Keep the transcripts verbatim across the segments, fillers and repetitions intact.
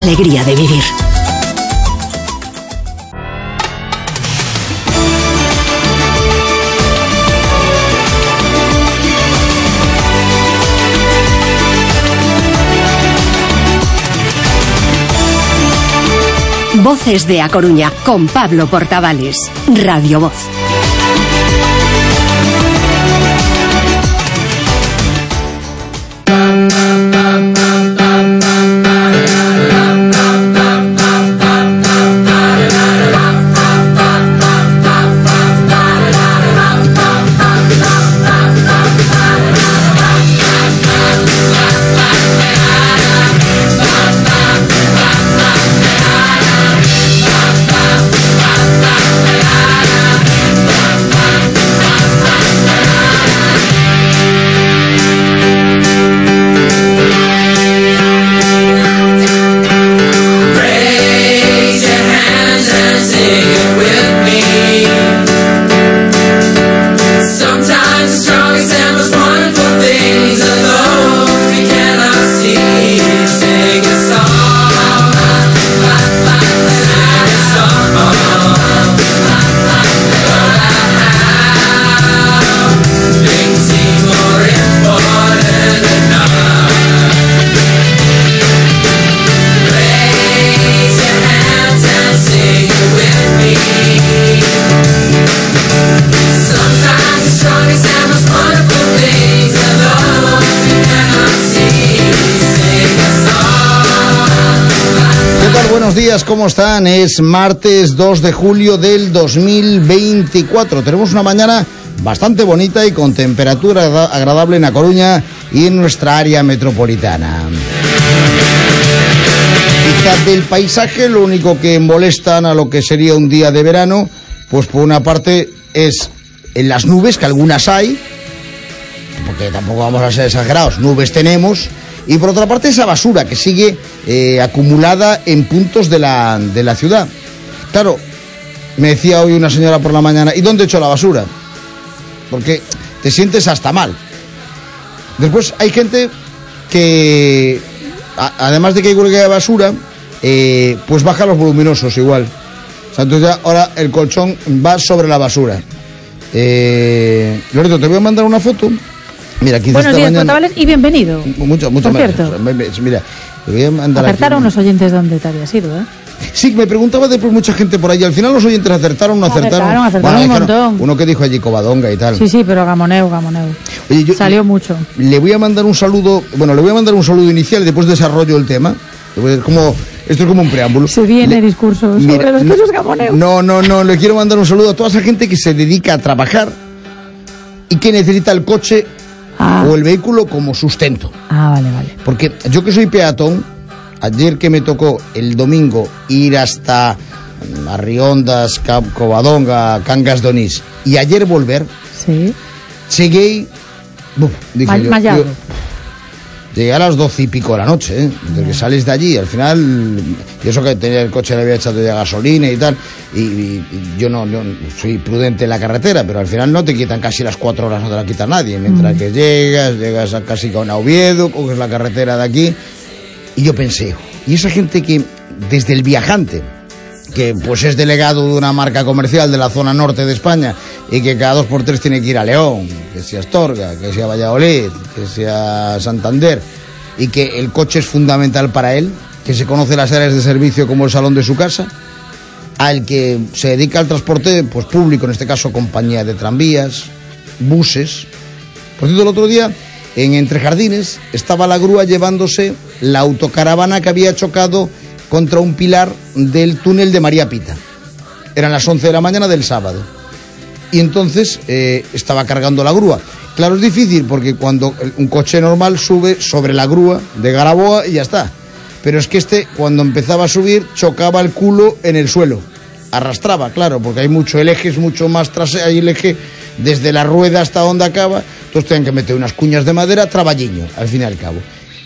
alegría de vivir. Voces de A Coruña, con Pablo Portavales. Radio Voz. Buenos días, ¿cómo están? Es martes dos de julio del dos mil veinticuatro. Tenemos una mañana bastante bonita y con temperatura agradable en A Coruña y en nuestra área metropolitana. Quizás del paisaje lo único que molestan a lo que sería un día de verano, pues por una parte es en las nubes, que algunas hay, porque tampoco vamos a ser exagerados, nubes tenemos. Y por otra parte esa basura que sigue eh, acumulada en puntos de la, de la ciudad. Claro, me decía hoy una señora por la mañana, ¿y dónde he hecho la basura? Porque te sientes hasta mal. Después hay gente que, a, además de que hay huelga de basura, eh, pues baja los voluminosos igual. O sea, entonces ya ahora el colchón va sobre la basura. Eh, Loreto, te voy a mandar una foto. Mira, aquí Buenos días, mañana... Portavales, y bienvenido. Mucho, mucho Por más. cierto, Mira, te voy a mandar acertaron aquí... los oyentes dónde te habías ido, ¿eh? Sí, me preguntaba después mucha gente por ahí. Al final los oyentes acertaron o no acertaron. Acertaron, acertaron bueno, un montón. No, uno que dijo allí Covadonga y tal. Sí, sí, pero gamoneo, gamoneo. Oye, yo, Salió mucho. Le voy a mandar un saludo, bueno, le voy a mandar un saludo inicial y después desarrollo el tema. Como, esto es como un preámbulo. Se viene le, discurso sobre mira, los quesos gamoneos. No, no, no, le quiero mandar un saludo a toda esa gente que se dedica a trabajar y que necesita el coche ah. o el vehículo como sustento. Ah, vale, vale. Porque yo que soy peatón, ayer que me tocó el domingo ir hasta Arriondas, Covadonga, Cangas de Onís y ayer volver, sí. llegué, buf, dije Mal, yo, mallado. yo, llegué a las doce y pico de la noche, ¿eh? Desde que sales de allí, al final, y eso que tenía el coche le había echado ya gasolina y tal, y, y, y yo no yo soy prudente en la carretera, pero al final no te quitan casi las cuatro horas, no te la quita nadie, mientras mm. que llegas, llegas a casi a Oviedo, coges la carretera de aquí. Y yo pensé, y esa gente que desde el viajante, que pues es delegado de una marca comercial de la zona norte de España y que cada dos por tres tiene que ir a León, que sea Astorga, que sea Valladolid, que sea Santander, y que el coche es fundamental para él, que se conoce las áreas de servicio como el salón de su casa, al que se dedica al transporte pues público, en este caso compañía de tranvías, buses. Por cierto, el otro día en Entre Jardines estaba la grúa llevándose la autocaravana que había chocado contra un pilar del túnel de María Pita. Eran las once de la mañana del sábado. Y entonces eh, estaba cargando la grúa. Claro, es difícil porque cuando un coche normal sube sobre la grúa de Garaboa y ya está. Pero es que este, cuando empezaba a subir, chocaba el culo en el suelo. Arrastraba, claro, porque hay mucho, el eje es mucho más trasero, hay el eje desde la rueda hasta donde acaba. Entonces tienen que meter unas cuñas de madera, traballiño, al fin y al cabo.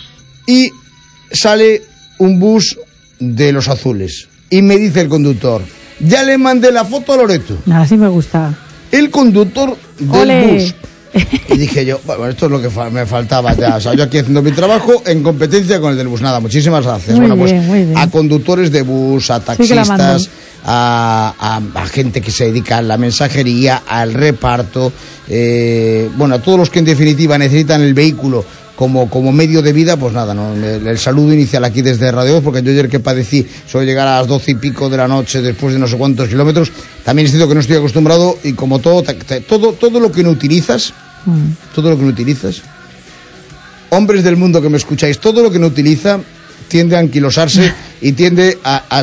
Y sale un bus de los azules. Y me dice el conductor, ya le mandé la foto a Loreto. Así me gusta. El conductor del ¡Ole! bus Y dije yo, bueno, esto es lo que fa- me faltaba ya. O sea, yo aquí haciendo mi trabajo en competencia con el del bus. Nada, muchísimas gracias. Muy bueno, pues bien, muy bien. a conductores de bus, a Sí que la mandó. taxistas, a, a, a gente que se dedica a la mensajería, al reparto, eh, bueno, a todos los que en definitiva necesitan el vehículo como, como medio de vida, pues nada, ¿no? el, el saludo inicial aquí desde Radio dos, porque yo ayer que padecí, suelo llegar a las doce y pico de la noche después de no sé cuántos kilómetros, también es cierto que no estoy acostumbrado y como todo, te- te- todo, todo lo que no utilizas, Mm. todo lo que no utilizas, hombres del mundo que me escucháis, todo lo que no utiliza tiende a anquilosarse y tiende a... a-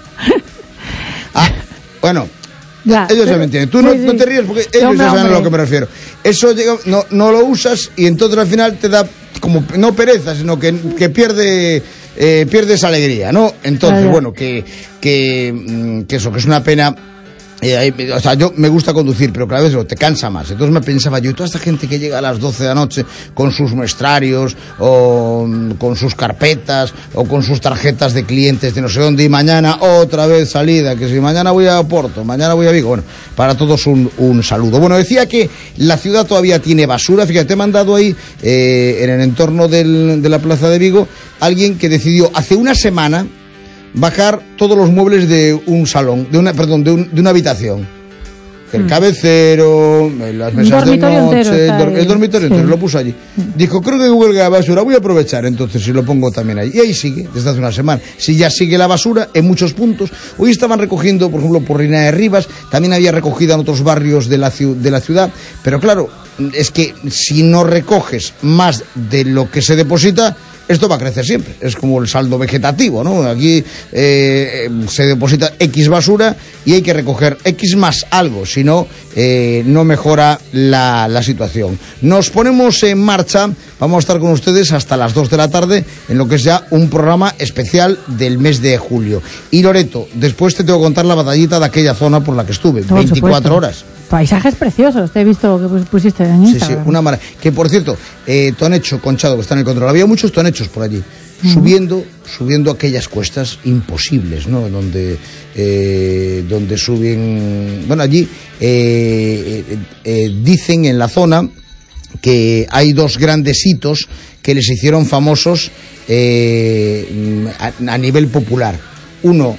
a- a- bueno... Ya, Ellos pero- se me entienden. Tú no, sí, sí. no te ríes porque Sí, ellos hombre, ya saben a lo hombre. que me refiero. Eso llega, no, no lo usas y entonces al final te da como no pereza, sino que, que pierde eh, pierdes alegría, ¿no? Entonces, Claro. bueno, que, que, mm, que eso, que es una pena. Eh, hay- o sea, yo me gusta conducir, pero cada vez te cansa más. Entonces me pensaba yo, y toda esta gente que llega a las doce de la noche con sus muestrarios, o mm, con sus carpetas, o con sus tarjetas de clientes de no sé dónde, y mañana otra vez salida, que si mañana voy a Oporto, mañana voy a Vigo. Bueno, para todos un, un saludo. Bueno, decía que la ciudad todavía tiene basura. Fíjate, te he mandado ahí, eh, en el entorno del, de la plaza de Vigo, alguien que decidió hace una semana bajar todos los muebles de un salón, de una, perdón, de, un- de una habitación. El cabecero, las mesas de dormitorio noche, entero el, está dor- ahí. el dormitorio Sí. entero, lo puso allí. Dijo, creo que huelga la basura, voy a aprovechar entonces si lo pongo también ahí. Y ahí sigue, desde hace una semana. Si ya sigue la basura en muchos puntos. Hoy estaban recogiendo, por ejemplo, por Reina de Rivas, también había recogida en otros barrios de la, ciu- de la ciudad. Pero claro, es que si no recoges más de lo que se deposita, esto va a crecer siempre. Es como el saldo vegetativo, ¿no? Aquí eh, se deposita X basura y hay que recoger X más algo, si no, eh, no mejora la, la situación. Nos ponemos en marcha, vamos a estar con ustedes hasta las dos de la tarde en lo que es ya un programa especial del mes de julio. Y Loreto, después te tengo que contar la batallita de aquella zona por la que estuve, Por veinticuatro supuesto. horas. Paisajes preciosos, te he visto que pus- pusiste en Sí, sí, Instagram. una maravilla. Que por cierto, eh, Tonecho, Conchado, que está en el control, había muchos tonechos por allí, subiendo, subiendo aquellas cuestas imposibles, ¿no? Donde, eh, donde suben, bueno, allí eh, eh, eh, dicen en la zona que hay dos grandes hitos que les hicieron famosos eh, a, a nivel popular. Uno,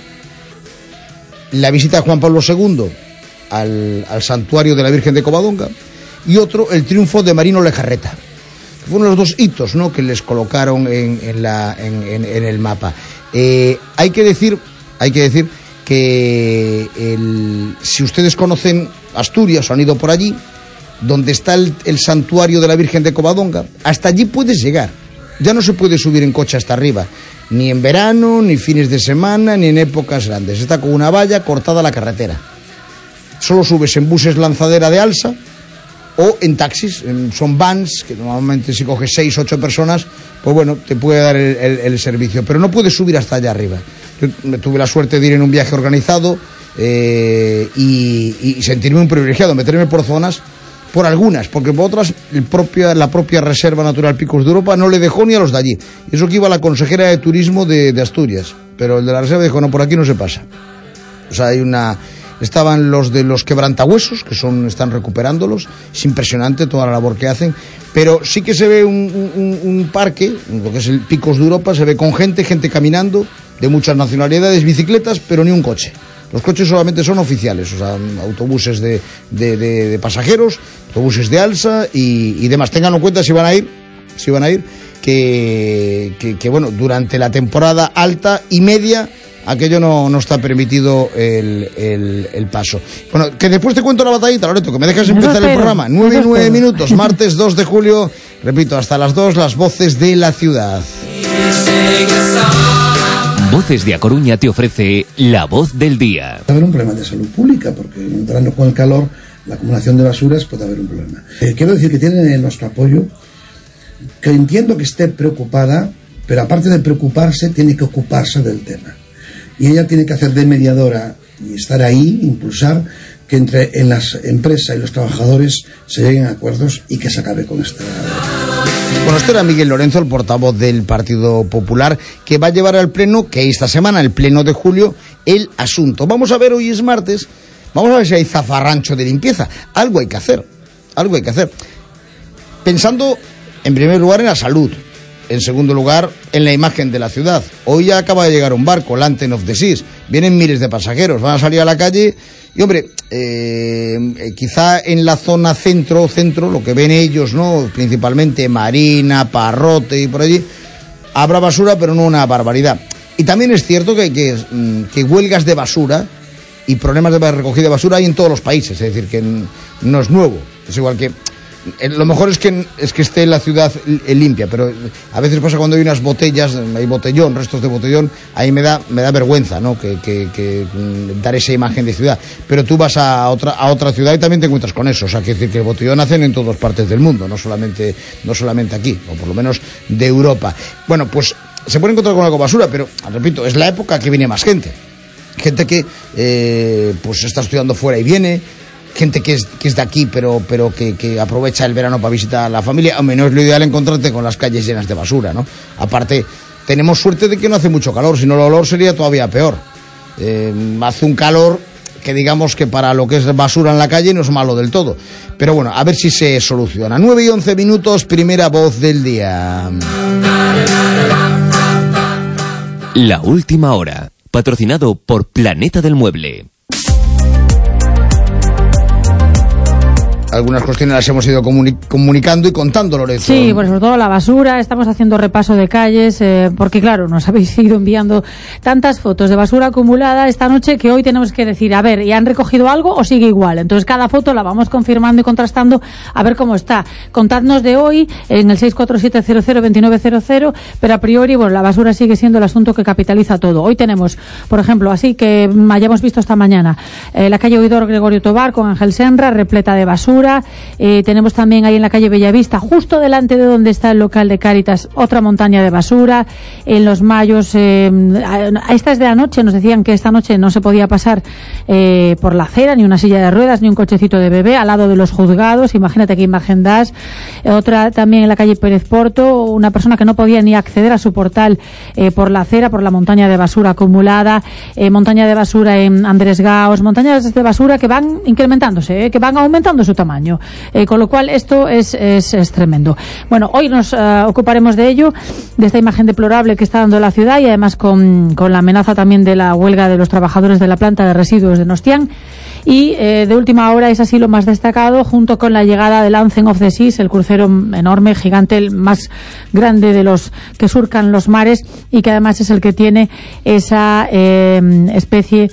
la visita de Juan Pablo segundo al, al santuario de la Virgen de Covadonga, y otro, el triunfo de Marino Lejarreta. Fueron los dos hitos, ¿no?, que les colocaron en, en, la, en, en, en el mapa. Eh, hay que decir, hay que decir que el, si ustedes conocen Asturias o han ido por allí, donde está el, el santuario de la Virgen de Covadonga, hasta allí puedes llegar. Ya no se puede subir en coche hasta arriba, ni en verano, ni fines de semana, ni en épocas grandes. Está con una valla cortada la carretera. Solo subes en buses lanzadera de alza o en taxis, en- son vans, que normalmente si coges seis, ocho personas, pues bueno, te puede dar el, el- el servicio, pero no puedes subir hasta allá arriba. Yo me tuve la suerte de ir en un viaje organizado eh, y, y sentirme un privilegiado, meterme por zonas, por algunas, porque por otras el propia, la propia Reserva Natural Picos de Europa no le dejó ni a los de allí. Y eso que iba la consejera de Turismo de, de Asturias, pero el de la Reserva dijo, no, por aquí no se pasa. O sea, hay una... Estaban los de los quebrantahuesos, que son, están recuperándolos. Es impresionante toda la labor que hacen. Pero sí que se ve un, un, un parque, lo que es el Picos de Europa, se ve con gente, gente caminando, de muchas nacionalidades, bicicletas, pero ni un coche. Los coches solamente son oficiales, o sea, autobuses de, de, de, de pasajeros, autobuses de alza y, y demás. Tengan en cuenta si van a ir, si van a ir, que, que, que bueno, durante la temporada alta y media, aquello no, no está permitido el, el, el paso. Bueno, que después te cuento la batallita, Loreto, que me dejas Eso empezar el espero, programa. Nueve y eso nueve espero. minutos, martes dos de julio, repito, hasta las dos, las voces de la ciudad. Voces de A Coruña te ofrece La Voz del Día. Puede haber un problema de salud pública, porque en verano con el calor, la acumulación de basuras puede haber un problema. Eh, quiero decir que tienen nuestro apoyo, que entiendo que esté preocupada, pero aparte de preocuparse, tiene que ocuparse del tema. Y ella tiene que hacer de mediadora y estar ahí, impulsar que entre en las empresas y los trabajadores se lleguen a acuerdos y que se acabe con esta... Bueno, este era Miguel Lorenzo, el portavoz del Partido Popular, que va a llevar al Pleno, que esta semana, el Pleno de julio, el asunto. Vamos a ver, hoy es martes, vamos a ver si hay zafarrancho de limpieza. Algo hay que hacer, algo hay que hacer. pensando en primer lugar en la salud, en segundo lugar en la imagen de la ciudad. Hoy ya acaba de llegar un barco, Lantern of the Seas, vienen miles de pasajeros, van a salir a la calle y hombre, eh, quizá en la zona centro, centro, lo que ven ellos, ¿no? Principalmente Marina, Parrote y por allí, habrá basura, pero no una barbaridad. Y también es cierto que, que, que huelgas de basura y problemas de recogida de basura hay en todos los países, es decir, que no es nuevo. Es igual que lo mejor es que es que esté la ciudad limpia, pero a veces pasa cuando hay unas botellas, hay botellón, restos de botellón, ahí me da me da vergüenza, ¿no? Que, que, que dar esa imagen de ciudad. Pero tú vas a otra a otra ciudad y también te encuentras con eso, o sea, que decir que el botellón hacen en todas partes del mundo, no solamente no solamente aquí, o por lo menos de Europa. Bueno, pues se puede encontrar con algo basura, pero repito, es la época que viene más gente. Gente que eh, pues está estudiando fuera y viene, gente que es, que es de aquí pero, pero que, que aprovecha el verano para visitar a la familia. Hombre, no es lo ideal encontrarte con las calles llenas de basura, ¿no? Aparte, tenemos suerte de que no hace mucho calor, si no el olor sería todavía peor. Eh, hace un calor que digamos que para lo que es basura en la calle no es malo del todo. Pero bueno, a ver si se soluciona. nueve y once minutos, primera voz del día. La última hora, patrocinado por Planeta del Mueble. Algunas cuestiones las hemos ido comuni- comunicando y contando, Lorenzo. Sí, pues sobre todo la basura, estamos haciendo repaso de calles, eh, porque claro, nos habéis ido enviando tantas fotos de basura acumulada esta noche que hoy tenemos que decir, a ver, ¿y han recogido algo o sigue igual? Entonces cada foto la vamos confirmando y contrastando a ver cómo está. Contadnos de hoy en el seis cuatro siete cero cero dos nueve cero cero, pero a priori, bueno, la basura sigue siendo el asunto que capitaliza todo. Hoy tenemos, por ejemplo, así que hayamos visto esta mañana, eh, la calle Oidor Gregorio Tobar con Ángel Senra, repleta de basura. Eh, tenemos también ahí en la calle Bellavista, justo delante de donde está el local de Cáritas, otra montaña de basura. En Los Mayos, eh, a estas de anoche nos decían que esta noche no se podía pasar eh, por la acera, ni una silla de ruedas, ni un cochecito de bebé, al lado de los juzgados. Imagínate aquí en Margendas. Eh, otra también en la calle Pérez Porto, una persona que no podía ni acceder a su portal eh, por la acera, por la montaña de basura acumulada. Eh, montaña de basura en Andrés Gaos, montañas de basura que van incrementándose, eh, que van aumentando su tamaño. Eh, con lo cual esto es, es, es tremendo. Bueno, hoy nos uh, ocuparemos de ello, de esta imagen deplorable que está dando la ciudad y además con, con la amenaza también de la huelga de los trabajadores de la planta de residuos de Nostián. Y eh, de última hora es así lo más destacado, junto con la llegada del Lantern of the Seas, el crucero enorme, gigante, el más grande de los que surcan los mares y que además es el que tiene esa eh, especie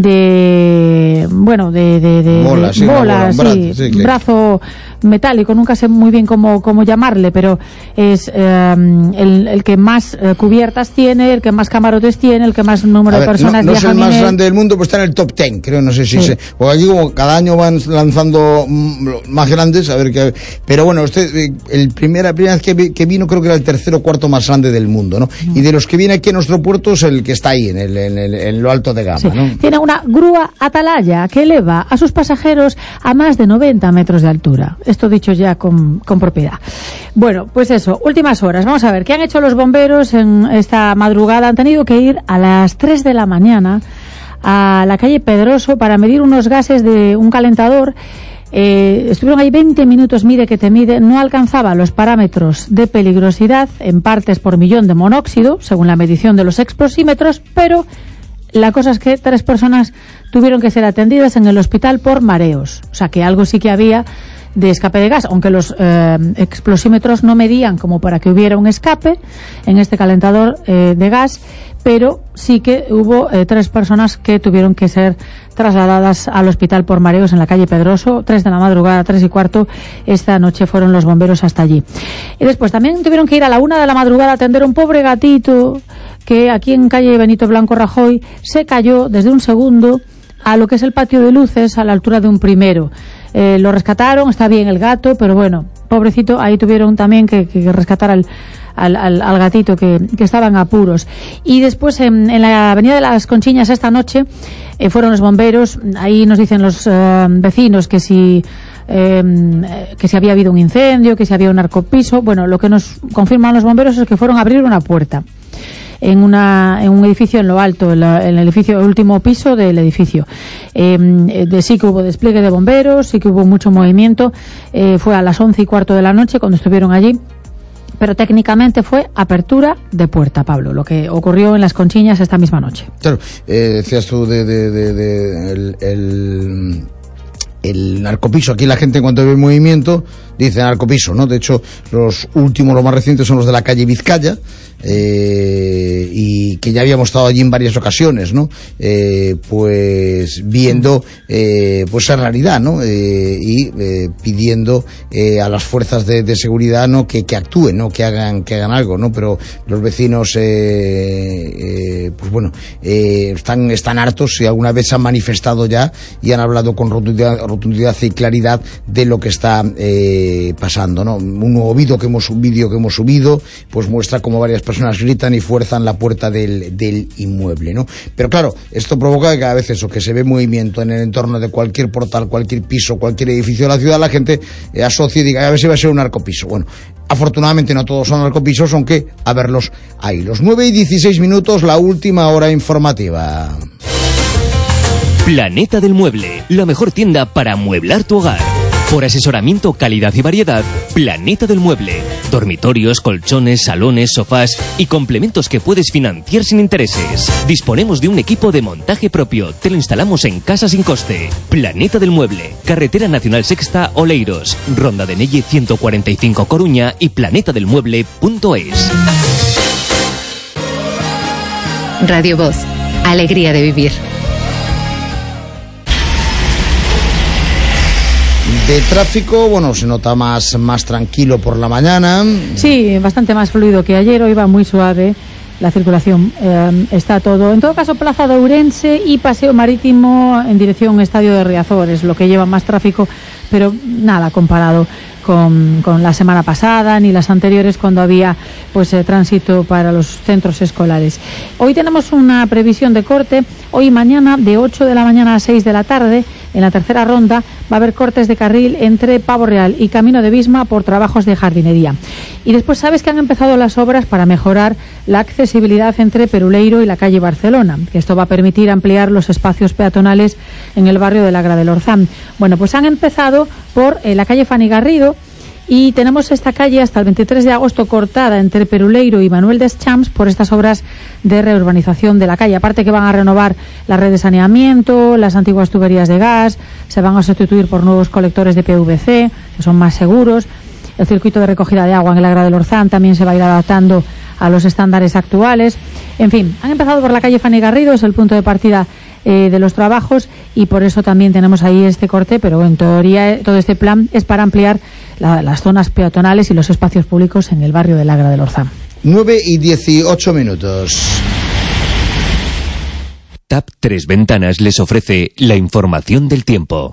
de bueno de, de, de bola, sí, bola, bola, sí, brazo, sí, claro. brazo metálico, nunca sé muy bien cómo, cómo llamarle, pero es eh, el, el que más eh, cubiertas tiene, el que más camarotes tiene, el que más número A ver, de personas no, no es el más él. grande del mundo, pues está en el top ten, creo, no sé si Sí. se, porque aquí como cada año van lanzando mm, más grandes, a ver qué, pero bueno, usted, eh, el primer, la primera vez que, vi- que vino creo que era el tercero o cuarto más grande del mundo, ¿no? Mm. Y de los que viene aquí a nuestro puerto es el que está ahí, en, el, en, el, en lo alto de gama, Sí. ¿no? Tiene una grúa atalaya que eleva a sus pasajeros a más de noventa metros de altura. Esto dicho ya con, con propiedad. Bueno, pues eso, últimas horas. Vamos a ver, ¿qué han hecho los bomberos en esta madrugada? Han tenido que ir a las tres de la mañana a la calle Pedroso para medir unos gases de un calentador. Eh, estuvieron ahí veinte minutos, mide que te mide, no alcanzaba los parámetros de peligrosidad en partes por millón de monóxido, según la medición de los explosímetros, pero la cosa es que tres personas tuvieron que ser atendidas en el hospital por mareos. O sea que algo sí que había de escape de gas, aunque los eh, explosímetros no medían como para que hubiera un escape en este calentador eh, de gas, pero sí que hubo eh, tres personas que tuvieron que ser trasladadas al hospital por mareos en la calle Pedroso, tres de la madrugada, tres y cuarto, esta noche fueron los bomberos hasta allí. Y después también tuvieron que ir a la una de la madrugada a atender a un pobre gatito que aquí en calle Benito Blanco Rajoy se cayó desde un segundo a lo que es el patio de luces a la altura de un primero. Eh, lo rescataron, está bien el gato, pero bueno, pobrecito, ahí tuvieron también que, que rescatar al, al, al, al gatito que, que estaba en apuros. Y después en, en la avenida de las Conchiñas esta noche eh, fueron los bomberos, ahí nos dicen los eh, vecinos que si Eh, que si había habido un incendio, que si había un narcopiso. Bueno, lo que nos confirman los bomberos es que fueron a abrir una puerta. en, una, en un edificio en lo alto, en, la, en el edificio, el último piso del edificio. Eh, de, sí que hubo despliegue de bomberos, sí que hubo mucho movimiento. Eh, fue a las once y cuarto de la noche cuando estuvieron allí. Pero técnicamente fue apertura de puerta, Pablo, lo que ocurrió en Las Conchiñas esta misma noche. Claro, eh, decías tú de, de, de, de el, el, el narcopiso. Aquí la gente, en cuanto ve movimiento, dice narcopiso, ¿no? De hecho, los últimos, los más recientes, son los de la calle Vizcaya, eh, y que ya habíamos estado allí en varias ocasiones, ¿no? Eh, pues viendo eh, pues esa realidad, ¿no? Eh, y eh, pidiendo eh, a las fuerzas de, de seguridad, ¿no? Que, que actúen, ¿no? Que hagan que hagan algo, ¿no? Pero los vecinos, eh, eh, pues bueno, eh, están están hartos y alguna vez se han manifestado ya y han hablado con rotundidad, rotundidad y claridad de lo que está eh, pasando, ¿no? Un nuevo vídeo que hemos un vídeo que hemos subido, pues muestra cómo varias personas gritan y fuerzan la puerta del, del inmueble, ¿no? Pero claro, esto provoca que cada vez eso, que se ve movimiento en el entorno de cualquier portal, cualquier piso, cualquier edificio de la ciudad, la gente eh, asocia y diga, a ver si va a ser un narcopiso. Bueno, afortunadamente no todos son narcopisos, aunque a verlos ahí. Los nueve y dieciséis minutos, la última hora informativa. Planeta del Mueble, la mejor tienda para amueblar tu hogar. Por asesoramiento, calidad y variedad, Planeta del Mueble. Dormitorios, colchones, salones, sofás y complementos que puedes financiar sin intereses. Disponemos de un equipo de montaje propio. Te lo instalamos en casa sin coste. Planeta del Mueble. Carretera Nacional Sexta, Oleiros. Ronda de Nelle ciento cuarenta y cinco, Coruña y planeta del mueble punto es. Radio Voz. Alegría de vivir. De tráfico, bueno, se nota más, más tranquilo por la mañana. Sí, bastante más fluido que ayer, hoy va muy suave la circulación, eh, está todo. En todo caso, Plaza de Ourense y Paseo Marítimo en dirección Estadio de Riazor es lo que lleva más tráfico, pero nada comparado con, con la semana pasada ni las anteriores, cuando había pues eh, tránsito para los centros escolares. Hoy tenemos una previsión de corte, hoy y mañana de ocho de la mañana a seis de la tarde. En la tercera ronda va a haber cortes de carril entre Pavo Real y Camino de Visma por trabajos de jardinería. Y después sabes que han empezado las obras para mejorar la accesibilidad entre Peruleiro y la calle Barcelona, que esto va a permitir ampliar los espacios peatonales en el barrio de la Gra del Orzán. Bueno, pues han empezado por eh, la calle Fanny Garrido, y tenemos esta calle hasta el veintitrés de agosto cortada entre Peruleiro y Manuel Deschamps por estas obras de reurbanización de la calle. Aparte que van a renovar la red de saneamiento, las antiguas tuberías de gas, se van a sustituir por nuevos colectores de P V C, que son más seguros. El circuito de recogida de agua en el Agra del Orzán también se va a ir adaptando a los estándares actuales. En fin, han empezado por la calle Fanny Garrido, es el punto de partida eh, de los trabajos, y por eso también tenemos ahí este corte, pero en teoría eh, todo este plan es para ampliar la, las zonas peatonales y los espacios públicos en el barrio del Agra del Orzán. nueve y dieciocho minutos. TAP Tres Ventanas les ofrece la información del tiempo.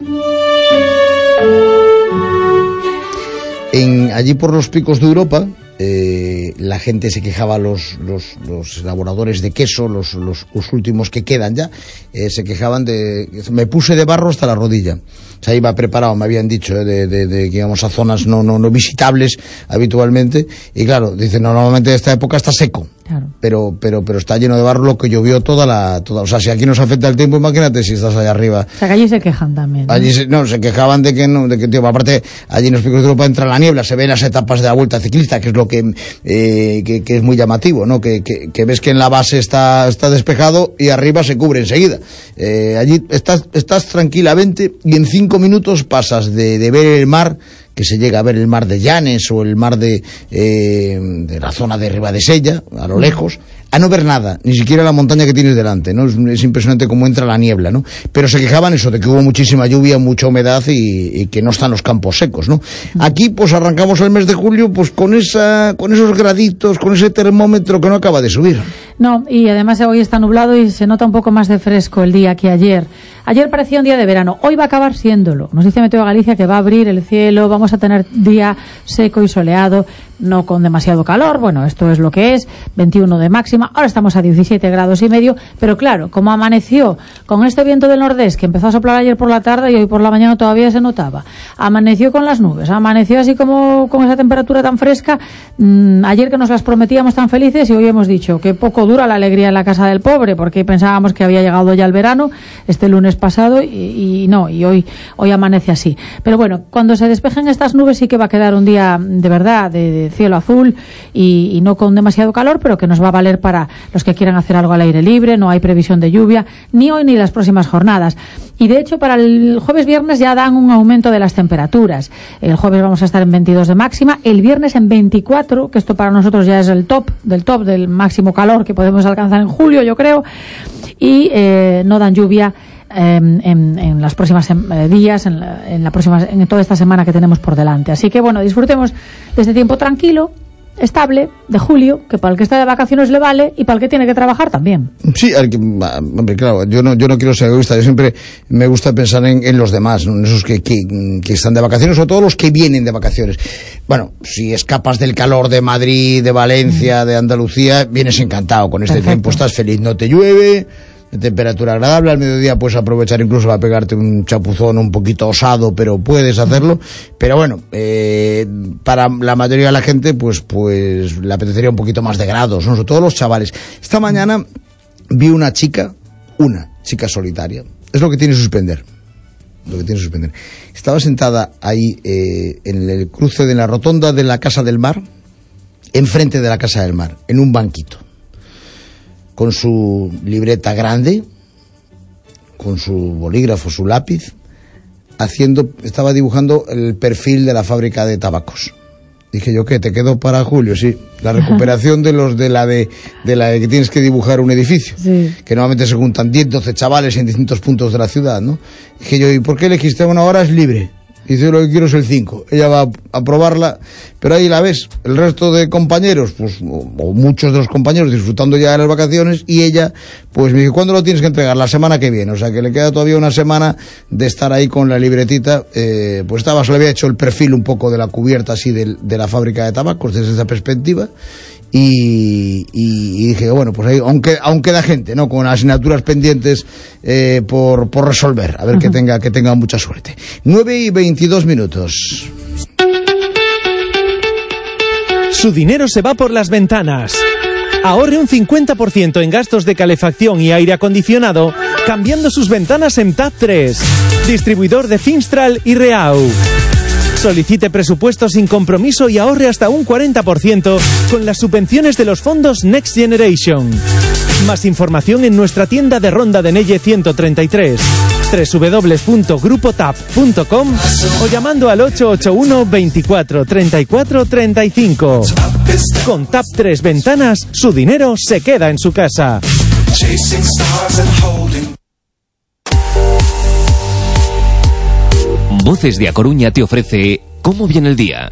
En, allí por los picos de Europa, eh, la gente se quejaba, los, los, los elaboradores de queso, los, los, los últimos que quedan ya, eh, se quejaban de... Me puse de barro hasta la rodilla. O sea, iba preparado, me habían dicho, eh, de, de, de que íbamos a zonas no, no, no visitables habitualmente. Y claro, dicen, no, normalmente esta época está seco. Claro. Pero, pero, pero está lleno de barro, lo que llovió toda la, toda, o sea, si aquí nos afecta el tiempo, imagínate si estás allá arriba. O sea, que allí se quejan también, ¿no? Allí se, no, se quejaban de que no, de que, tío, aparte, allí en los picos de Europa entra la niebla, se ven las etapas de la vuelta ciclista, que es lo que, eh, que, que es muy llamativo, ¿no? Que, que, que ves que en la base está, está despejado y arriba se cubre enseguida. Eh, allí estás, estás tranquilamente y en cinco minutos pasas de, de ver el mar, que se llega a ver el mar de Llanes o el mar de, eh, de la zona de Ribadesella, a lo lejos, a no ver nada, ni siquiera la montaña que tienes delante, ¿no? Es, es impresionante cómo entra la niebla, ¿no? Pero se quejaban eso, de que hubo muchísima lluvia, mucha humedad y, y que no están los campos secos, ¿no? Aquí, pues arrancamos el mes de julio, pues con esa, con esos graditos, con ese termómetro que no acaba de subir. No, y además hoy está nublado y se nota un poco más de fresco el día que ayer. Ayer parecía un día de verano, hoy va a acabar siéndolo. Nos dice Meteo Galicia que va a abrir el cielo, vamos a tener día seco y soleado, no con demasiado calor, bueno, esto es lo que es, veintiuno de máxima, ahora estamos a diecisiete grados y medio, pero claro, como amaneció con este viento del nordés que empezó a soplar ayer por la tarde y hoy por la mañana todavía se notaba, amaneció con las nubes, amaneció así como con esa temperatura tan fresca, mmm, ayer que nos las prometíamos tan felices y hoy hemos dicho que poco dura la alegría en la casa del pobre, porque pensábamos que había llegado ya el verano, este lunes pasado, y, y no, y hoy, hoy amanece así. Pero bueno, cuando se despejen estas nubes sí que va a quedar un día de verdad, de, de cielo azul y, y no con demasiado calor, pero que nos va a valer para los que quieran hacer algo al aire libre. No hay previsión de lluvia ni hoy ni las próximas jornadas, y de hecho para el jueves viernes ya dan un aumento de las temperaturas. El jueves vamos a estar en veintidós de máxima, el viernes en veinticuatro, que esto para nosotros ya es el top del top del máximo calor que podemos alcanzar en julio, yo creo, y eh, no dan lluvia En, en, en los próximos eh, días, en, la, en, la próxima, en toda esta semana que tenemos por delante. Así que bueno, disfrutemos de este tiempo tranquilo, estable, de julio, que para el que está de vacaciones le vale y para el que tiene que trabajar también. Sí, hombre, claro, yo no, yo no quiero ser egoísta, yo siempre me gusta pensar en, en los demás, ¿no? En esos que, que, que están de vacaciones, o todos los que vienen de vacaciones. Bueno, si escapas del calor de Madrid, de Valencia, de Andalucía, vienes encantado con este Perfecto. Tiempo, estás feliz, no te llueve, de temperatura agradable, al mediodía puedes aprovechar incluso para pegarte un chapuzón un poquito osado, pero puedes hacerlo. Pero bueno, eh, para la mayoría de la gente pues pues le apetecería un poquito más de grados, ¿no? Sobre todo los chavales. Esta mañana vi una chica, una chica solitaria, es lo que tiene suspender, lo que tiene suspender. Estaba sentada ahí eh, en el cruce de la rotonda de la Casa del Mar, enfrente de la Casa del Mar, en un banquito, con su libreta grande, con su bolígrafo, su lápiz, haciendo, estaba dibujando el perfil de la fábrica de tabacos. Dije yo, ¿qué? ¿Te quedó para julio? Sí, la recuperación de los de la de, de la de que tienes que dibujar un edificio, sí. Que normalmente se juntan diez, doce chavales en distintos puntos de la ciudad, ¿no? Dije yo, ¿y por qué elegiste una hora? Es libre. Dice, lo que quiero es el cinco. Ella va a probarla, pero ahí la ves, el resto de compañeros, pues, o, o muchos de los compañeros disfrutando ya de las vacaciones, y ella, pues me dice, ¿cuándo lo tienes que entregar? La semana que viene. O sea que le queda todavía una semana de estar ahí con la libretita. Eh, pues estaba, se le había hecho el perfil un poco de la cubierta así de, de la fábrica de tabacos desde esa perspectiva. Y, y, y dije, bueno, pues ahí aún queda, aún queda gente, ¿no? Con asignaturas pendientes eh, por, por resolver. A ver, uh-huh. que tenga que tenga mucha suerte. nueve y veintidós minutos. Su dinero se va por las ventanas. Ahorre un cincuenta por ciento en gastos de calefacción y aire acondicionado cambiando sus ventanas en TAP tres, distribuidor de Finstral y Reau. Solicite presupuesto sin compromiso y ahorre hasta un cuarenta por ciento con las subvenciones de los fondos Next Generation. Más información en nuestra tienda de Ronda de Nelle ciento treinta y tres, doble u doble u doble u punto grupo tap punto com, o llamando al ocho ocho uno, veinticuatro, treinta y cuatro, treinta y cinco. Con TAP tres Ventanas, su dinero se queda en su casa. Voces de A Coruña te ofrece ¿Cómo viene el día?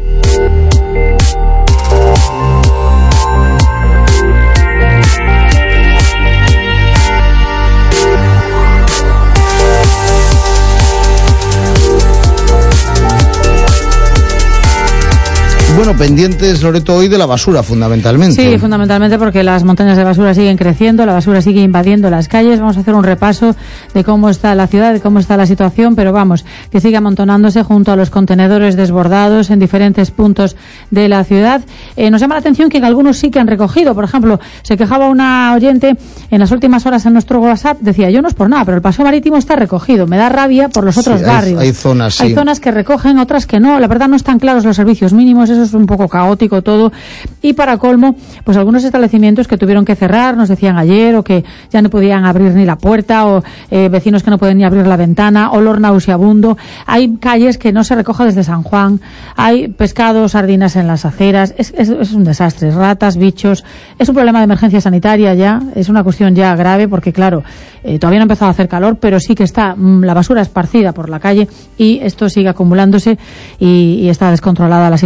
Bueno, pendientes, Loreto, hoy de la basura, fundamentalmente. Sí, fundamentalmente porque las montañas de basura siguen creciendo, la basura sigue invadiendo las calles. Vamos a hacer un repaso de cómo está la ciudad, de cómo está la situación, pero vamos, que sigue amontonándose junto a los contenedores desbordados en diferentes puntos de la ciudad. Eh, nos llama la atención que en algunos sí que han recogido. Por ejemplo, se quejaba una oyente en las últimas horas en nuestro WhatsApp, decía, yo no es por nada, pero el paseo marítimo está recogido. Me da rabia por los otros sí, barrios. Hay, hay zonas, sí. Hay zonas que recogen, otras que no. La verdad no están claros los servicios mínimos, eso es un poco caótico todo. Y para colmo, pues algunos establecimientos que tuvieron que cerrar, nos decían ayer, o que ya no podían abrir ni la puerta, o eh, vecinos que no pueden ni abrir la ventana, olor nauseabundo. Hay calles que no se recoge desde San Juan, hay pescado, sardinas en las aceras, es, es, es un desastre, ratas, bichos, es un problema de emergencia sanitaria ya, es una cuestión ya grave porque claro, eh, todavía no ha empezado a hacer calor, pero sí que está mmm, la basura esparcida por la calle y esto sigue acumulándose y, y está descontrolada la situación, ¿no?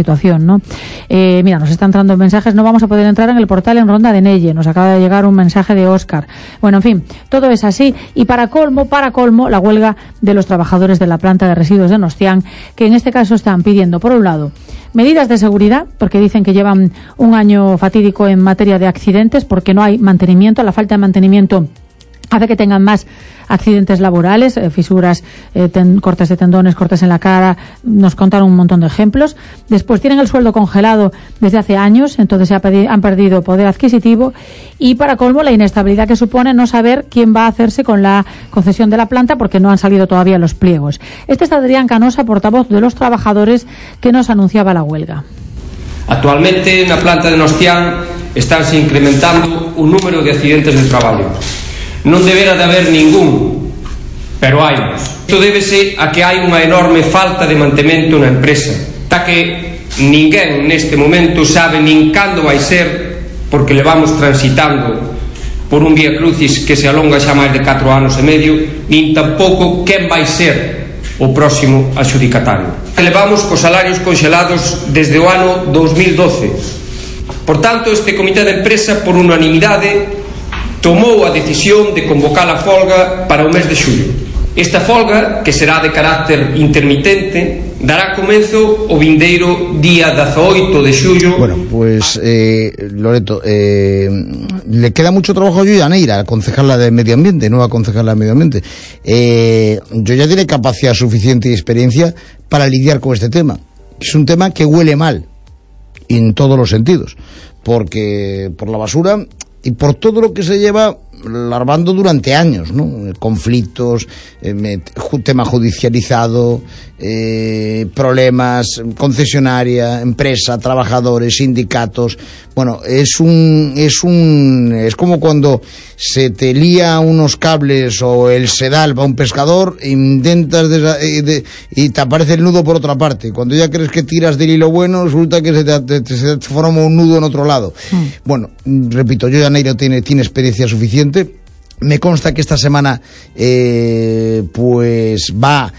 ¿no? Eh, mira, nos están entrando mensajes, no vamos a poder entrar en el portal en Ronda de Nelle, nos acaba de llegar un mensaje de Óscar. Bueno, en fin, todo es así, y para colmo, para colmo, la huelga de los trabajadores de la planta de residuos de Nostián, que en este caso están pidiendo, por un lado, medidas de seguridad, porque dicen que llevan un año fatídico en materia de accidentes, porque no hay mantenimiento, la falta de mantenimiento hace que tengan más accidentes laborales, eh, fisuras, eh, ten, cortes de tendones, cortes en la cara, nos contaron un montón de ejemplos. Después tienen el sueldo congelado desde hace años, entonces se ha pedi- han perdido poder adquisitivo, y para colmo la inestabilidad que supone no saber quién va a hacerse con la concesión de la planta porque no han salido todavía los pliegos. Este es Adrián Canosa, portavoz de los trabajadores, que nos anunciaba la huelga. Actualmente na planta de Nostián estánse incrementando o número de accidentes de traballo. Non debera de haber ningún, pero hai. Isto débese a que hai unha enorme falta de mantemento na empresa, ta que ninguén neste momento sabe nin cando vai ser, porque levamos transitando por un vía crucis que se alonga xa máis de catro anos e medio, nin tampouco quen vai ser o próximo adxudicatario. Levamos cos salarios conxelados desde o ano dos mil doce. Por tanto, este comité de empresa, por unanimidade, tomou a decisión de convocar a folga para o mes de xullo. Esta folga, que será de carácter intermitente, dará comienzo o vindeiro día dieciocho de xullo. Bueno, pues eh, Loreto, eh, le queda mucho trabajo a Yoya Neira, concejala de Medio Ambiente, nueva concejala de Medio Ambiente. Eh, Yoya tiene capacidad suficiente y experiencia para lidiar con este tema. Es un tema que huele mal, en todos los sentidos, porque por la basura y por todo lo que se lleva larvando durante años, ¿no? Conflictos, eh, tema judicializado, eh, problemas, concesionaria, empresa, trabajadores, sindicatos. Bueno, es un, es un, es como cuando se te lía unos cables o el sedal para un pescador, intentas de, de, y te aparece el nudo por otra parte. Cuando ya crees que tiras del hilo bueno, resulta que se te, te, te, se te forma un nudo en otro lado. Mm. Bueno, repito, Yoya Neira tiene, tiene experiencia suficiente. Me consta que esta semana eh, pues va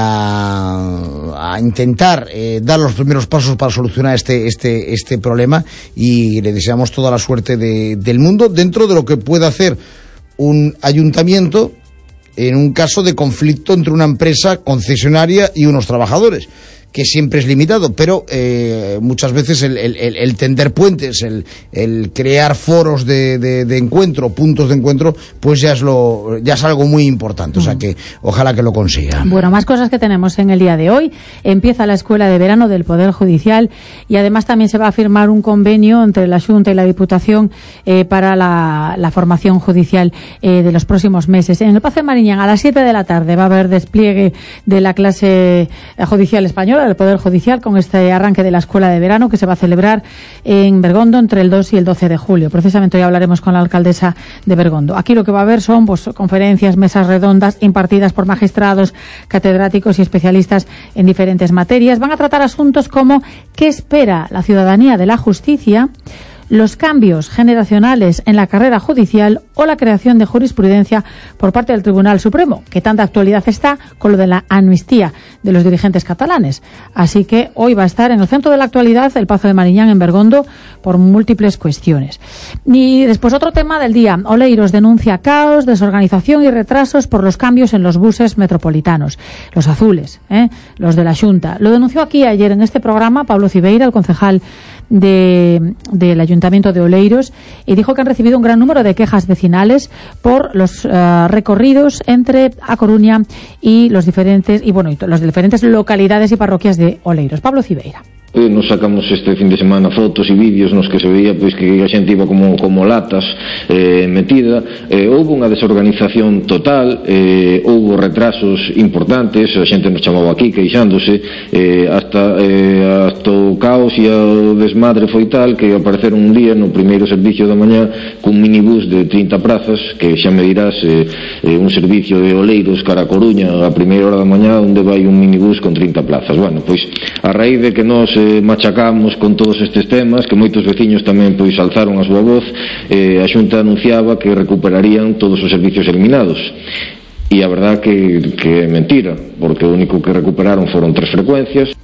a, a intentar eh, dar los primeros pasos para solucionar este este este problema, y le deseamos toda la suerte de, del mundo dentro de lo que pueda hacer un ayuntamiento en un caso de conflicto entre una empresa concesionaria y unos trabajadores, que siempre es limitado, pero eh, muchas veces el, el, el tender puentes, el, el crear foros de, de, de encuentro, puntos de encuentro, pues ya es lo ya es algo muy importante, o sea que ojalá que lo consiga. Bueno, más cosas que tenemos en el día de hoy. Empieza la escuela de verano del Poder Judicial, y además también se va a firmar un convenio entre la Xunta y la Diputación eh, para la, la formación judicial eh, de los próximos meses. En el Pazo de Mariñán a las siete de la tarde va a haber despliegue de la clase judicial española del Poder Judicial, con este arranque de la escuela de verano que se va a celebrar en Bergondo entre el dos y el doce de julio. Precisamente hoy hablaremos con la alcaldesa de Bergondo. Aquí lo que va a haber son pues, conferencias, mesas redondas impartidas por magistrados, catedráticos y especialistas en diferentes materias. Van a tratar asuntos como ¿qué espera la ciudadanía de la justicia?, los cambios generacionales en la carrera judicial o la creación de jurisprudencia por parte del Tribunal Supremo, que tanta actualidad está con lo de la amnistía de los dirigentes catalanes. Así que hoy va a estar en el centro de la actualidad el Pazo de Mariñán en Bergondo por múltiples cuestiones. Y después otro tema del día. Oleiros denuncia caos, desorganización y retrasos por los cambios en los buses metropolitanos. Los azules, ¿eh? Los de la Xunta. Lo denunció aquí ayer en este programa Pablo Cibeira, el concejal de, del Ayuntamiento de Oleiros, y dijo que han recibido un gran número de quejas vecinales por los uh, recorridos entre A Coruña y los diferentes y bueno y las diferentes localidades y parroquias de Oleiros. Pablo Cibeira. Nos sacamos este fin de semana fotos e vídeos nos que se veía pois que a xente iba como, como latas eh, metida. Eh, houve unha desorganización total, eh, houve retrasos importantes, a xente nos chamaba aquí queixándose, eh, hasta, eh, hasta o caos e o desmadre foi tal que apareceron un día no primeiro servicio da mañá cun minibús de trinta prazas, que xa me dirás eh, eh, un servicio de Oleiros cara a Coruña a primeira hora da mañá onde vai un minibús con trinta plazas. Bueno, pois a raíz de que nos machacamos con todos estes temas, que moitos veciños tamén pois alzaron a súa voz, eh, a Xunta anunciaba que recuperarían todos os servicios eliminados, e a verdad que, que é mentira, porque o único que recuperaron foron tres frecuencias.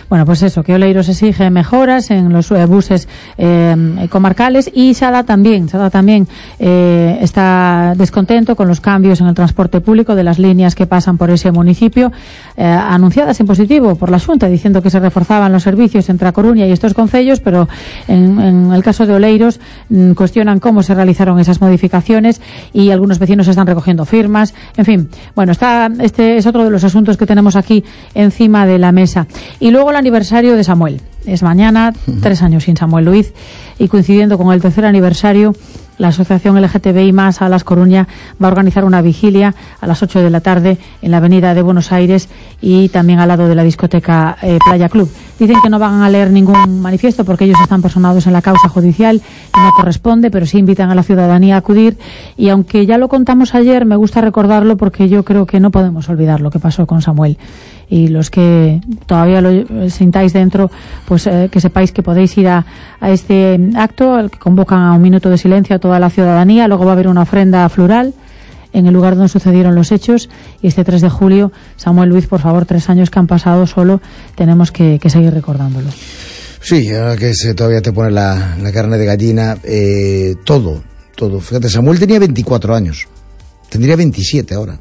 Bueno, pues eso, que Oleiros exige mejoras en los eh, buses eh, comarcales, y Sada también, Sada también eh, está descontento con los cambios en el transporte público de las líneas que pasan por ese municipio, eh, anunciadas en positivo por la Xunta, diciendo que se reforzaban los servicios entre A Coruña y estos concellos, pero en, en el caso de Oleiros mmm, cuestionan cómo se realizaron esas modificaciones, y algunos vecinos están recogiendo firmas. En fin, bueno, está este es otro de los asuntos que tenemos aquí encima de la mesa. Y luego el aniversario de Samuel. Es mañana, uh-huh. tres años sin Samuel Luiz, y coincidiendo con el tercer aniversario, la Asociación L G T B I más a Las Coruña va a organizar una vigilia a las ocho de la tarde en la avenida de Buenos Aires, y también al lado de la discoteca eh, Playa Club. Dicen que no van a leer ningún manifiesto porque ellos están personados en la causa judicial y no corresponde, pero sí invitan a la ciudadanía a acudir, y aunque ya lo contamos ayer, me gusta recordarlo porque yo creo que no podemos olvidar lo que pasó con Samuel. Y los que todavía lo sintáis dentro, pues eh, que sepáis que podéis ir a, a este acto, al que convocan a un minuto de silencio a toda la ciudadanía. Luego va a haber una ofrenda floral en el lugar donde sucedieron los hechos, y este tres de julio, Samuel Luiz, por favor, tres años que han pasado solo, tenemos que, que seguir recordándolo. Sí, ahora que se, todavía te pone la, la carne de gallina, eh, todo, todo. Fíjate, Samuel tenía veinticuatro años, tendría veintisiete ahora.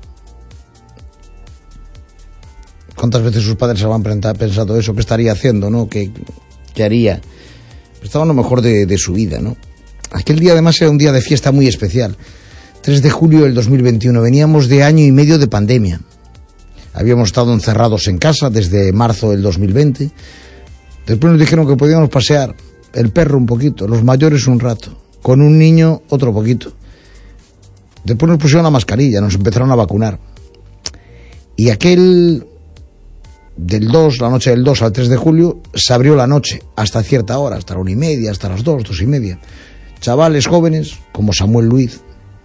¿Cuántas veces sus padres se han pensado eso? ¿Qué estaría haciendo, no? ¿Qué, qué haría? Estaba en lo mejor de, de su vida, ¿no? Aquel día además era un día de fiesta muy especial. tres de julio del dos mil veintiuno. Veníamos de año y medio de pandemia. Habíamos estado encerrados en casa desde marzo del dos mil veinte. Después nos dijeron que podíamos pasear el perro un poquito, los mayores un rato, con un niño otro poquito. Después nos pusieron la mascarilla, nos empezaron a vacunar. Y aquel... del dos, la noche del dos al tres de julio, se abrió la noche hasta cierta hora, hasta la una y media, hasta las dos, dos y media. Chavales jóvenes, como Samuel Luiz,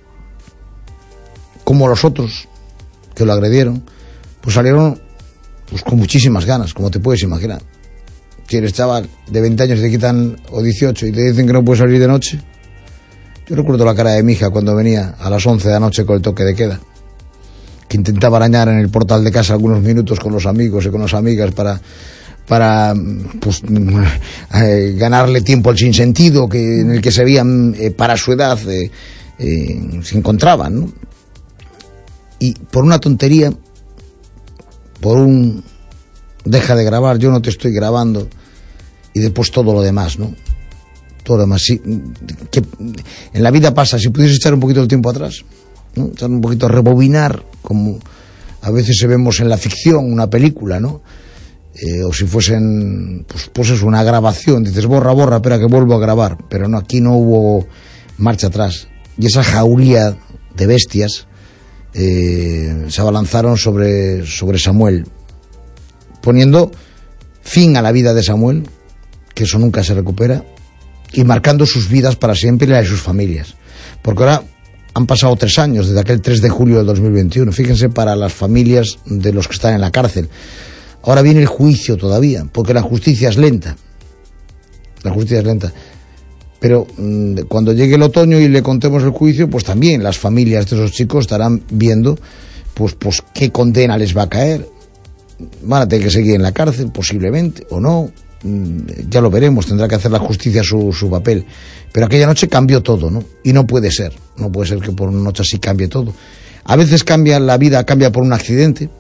como los otros que lo agredieron, pues salieron pues con muchísimas ganas, como te puedes imaginar. Si eres chaval de veinte años y te quitan, o dieciocho, y te dicen que no puedes salir de noche. Yo recuerdo la cara de mi hija cuando venía a las once de la noche con el toque de queda, que intentaba arañar en el portal de casa algunos minutos con los amigos y con las amigas para, para pues, eh, ganarle tiempo al sinsentido que, en el que se veían eh, para su edad eh, eh, se encontraban, ¿no? Y por una tontería, por un deja de grabar, yo no te estoy grabando, y después todo lo demás, ¿no? Todo lo demás, sí, que en la vida pasa. Si pudieses echar un poquito el tiempo atrás, ¿no? Echar un poquito a rebobinar, como a veces se vemos en la ficción, una película, ¿no? Eh, o si fuesen, pues, pues es una grabación, dices borra, borra, espera que vuelvo a grabar, pero no, aquí no hubo marcha atrás. Y esa jauría de bestias eh, se abalanzaron sobre, sobre Samuel, poniendo fin a la vida de Samuel, que eso nunca se recupera, y marcando sus vidas para siempre y la de sus familias. Porque ahora han pasado tres años desde aquel tres de julio del dos mil veintiuno. Fíjense, para las familias de los que están en la cárcel. Ahora viene el juicio todavía, porque la justicia es lenta. La justicia es lenta. Pero mmm, cuando llegue el otoño y le contemos el juicio, pues también las familias de esos chicos estarán viendo pues, pues qué condena les va a caer. Van a tener que seguir en la cárcel, posiblemente, o no. Ya lo veremos, tendrá que hacer la justicia su, su papel. Pero aquella noche cambió todo, ¿no? Y no puede ser, no puede ser que por una noche así cambie todo. A veces cambia la vida, cambia por un accidente,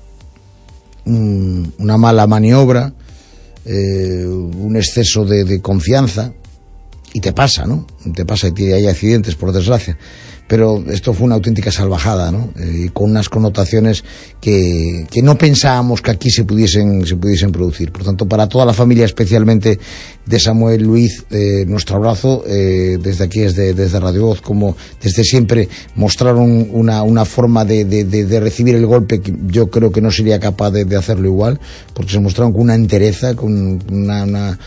un, una mala maniobra, eh, un exceso de, de confianza, y te pasa, ¿no? Te pasa y hay accidentes, por desgracia. Pero esto fue una auténtica salvajada, ¿no? Eh, y con unas connotaciones que, que no pensábamos que aquí se pudiesen, se pudiesen producir. Por tanto, para toda la familia, especialmente de Samuel Luiz, eh, nuestro abrazo eh, desde aquí, desde, desde Radio Voz, como desde siempre mostraron una, una forma de, de, de, de recibir el golpe que yo creo que no sería capaz de, de hacerlo igual, porque se mostraron con una entereza, con una... una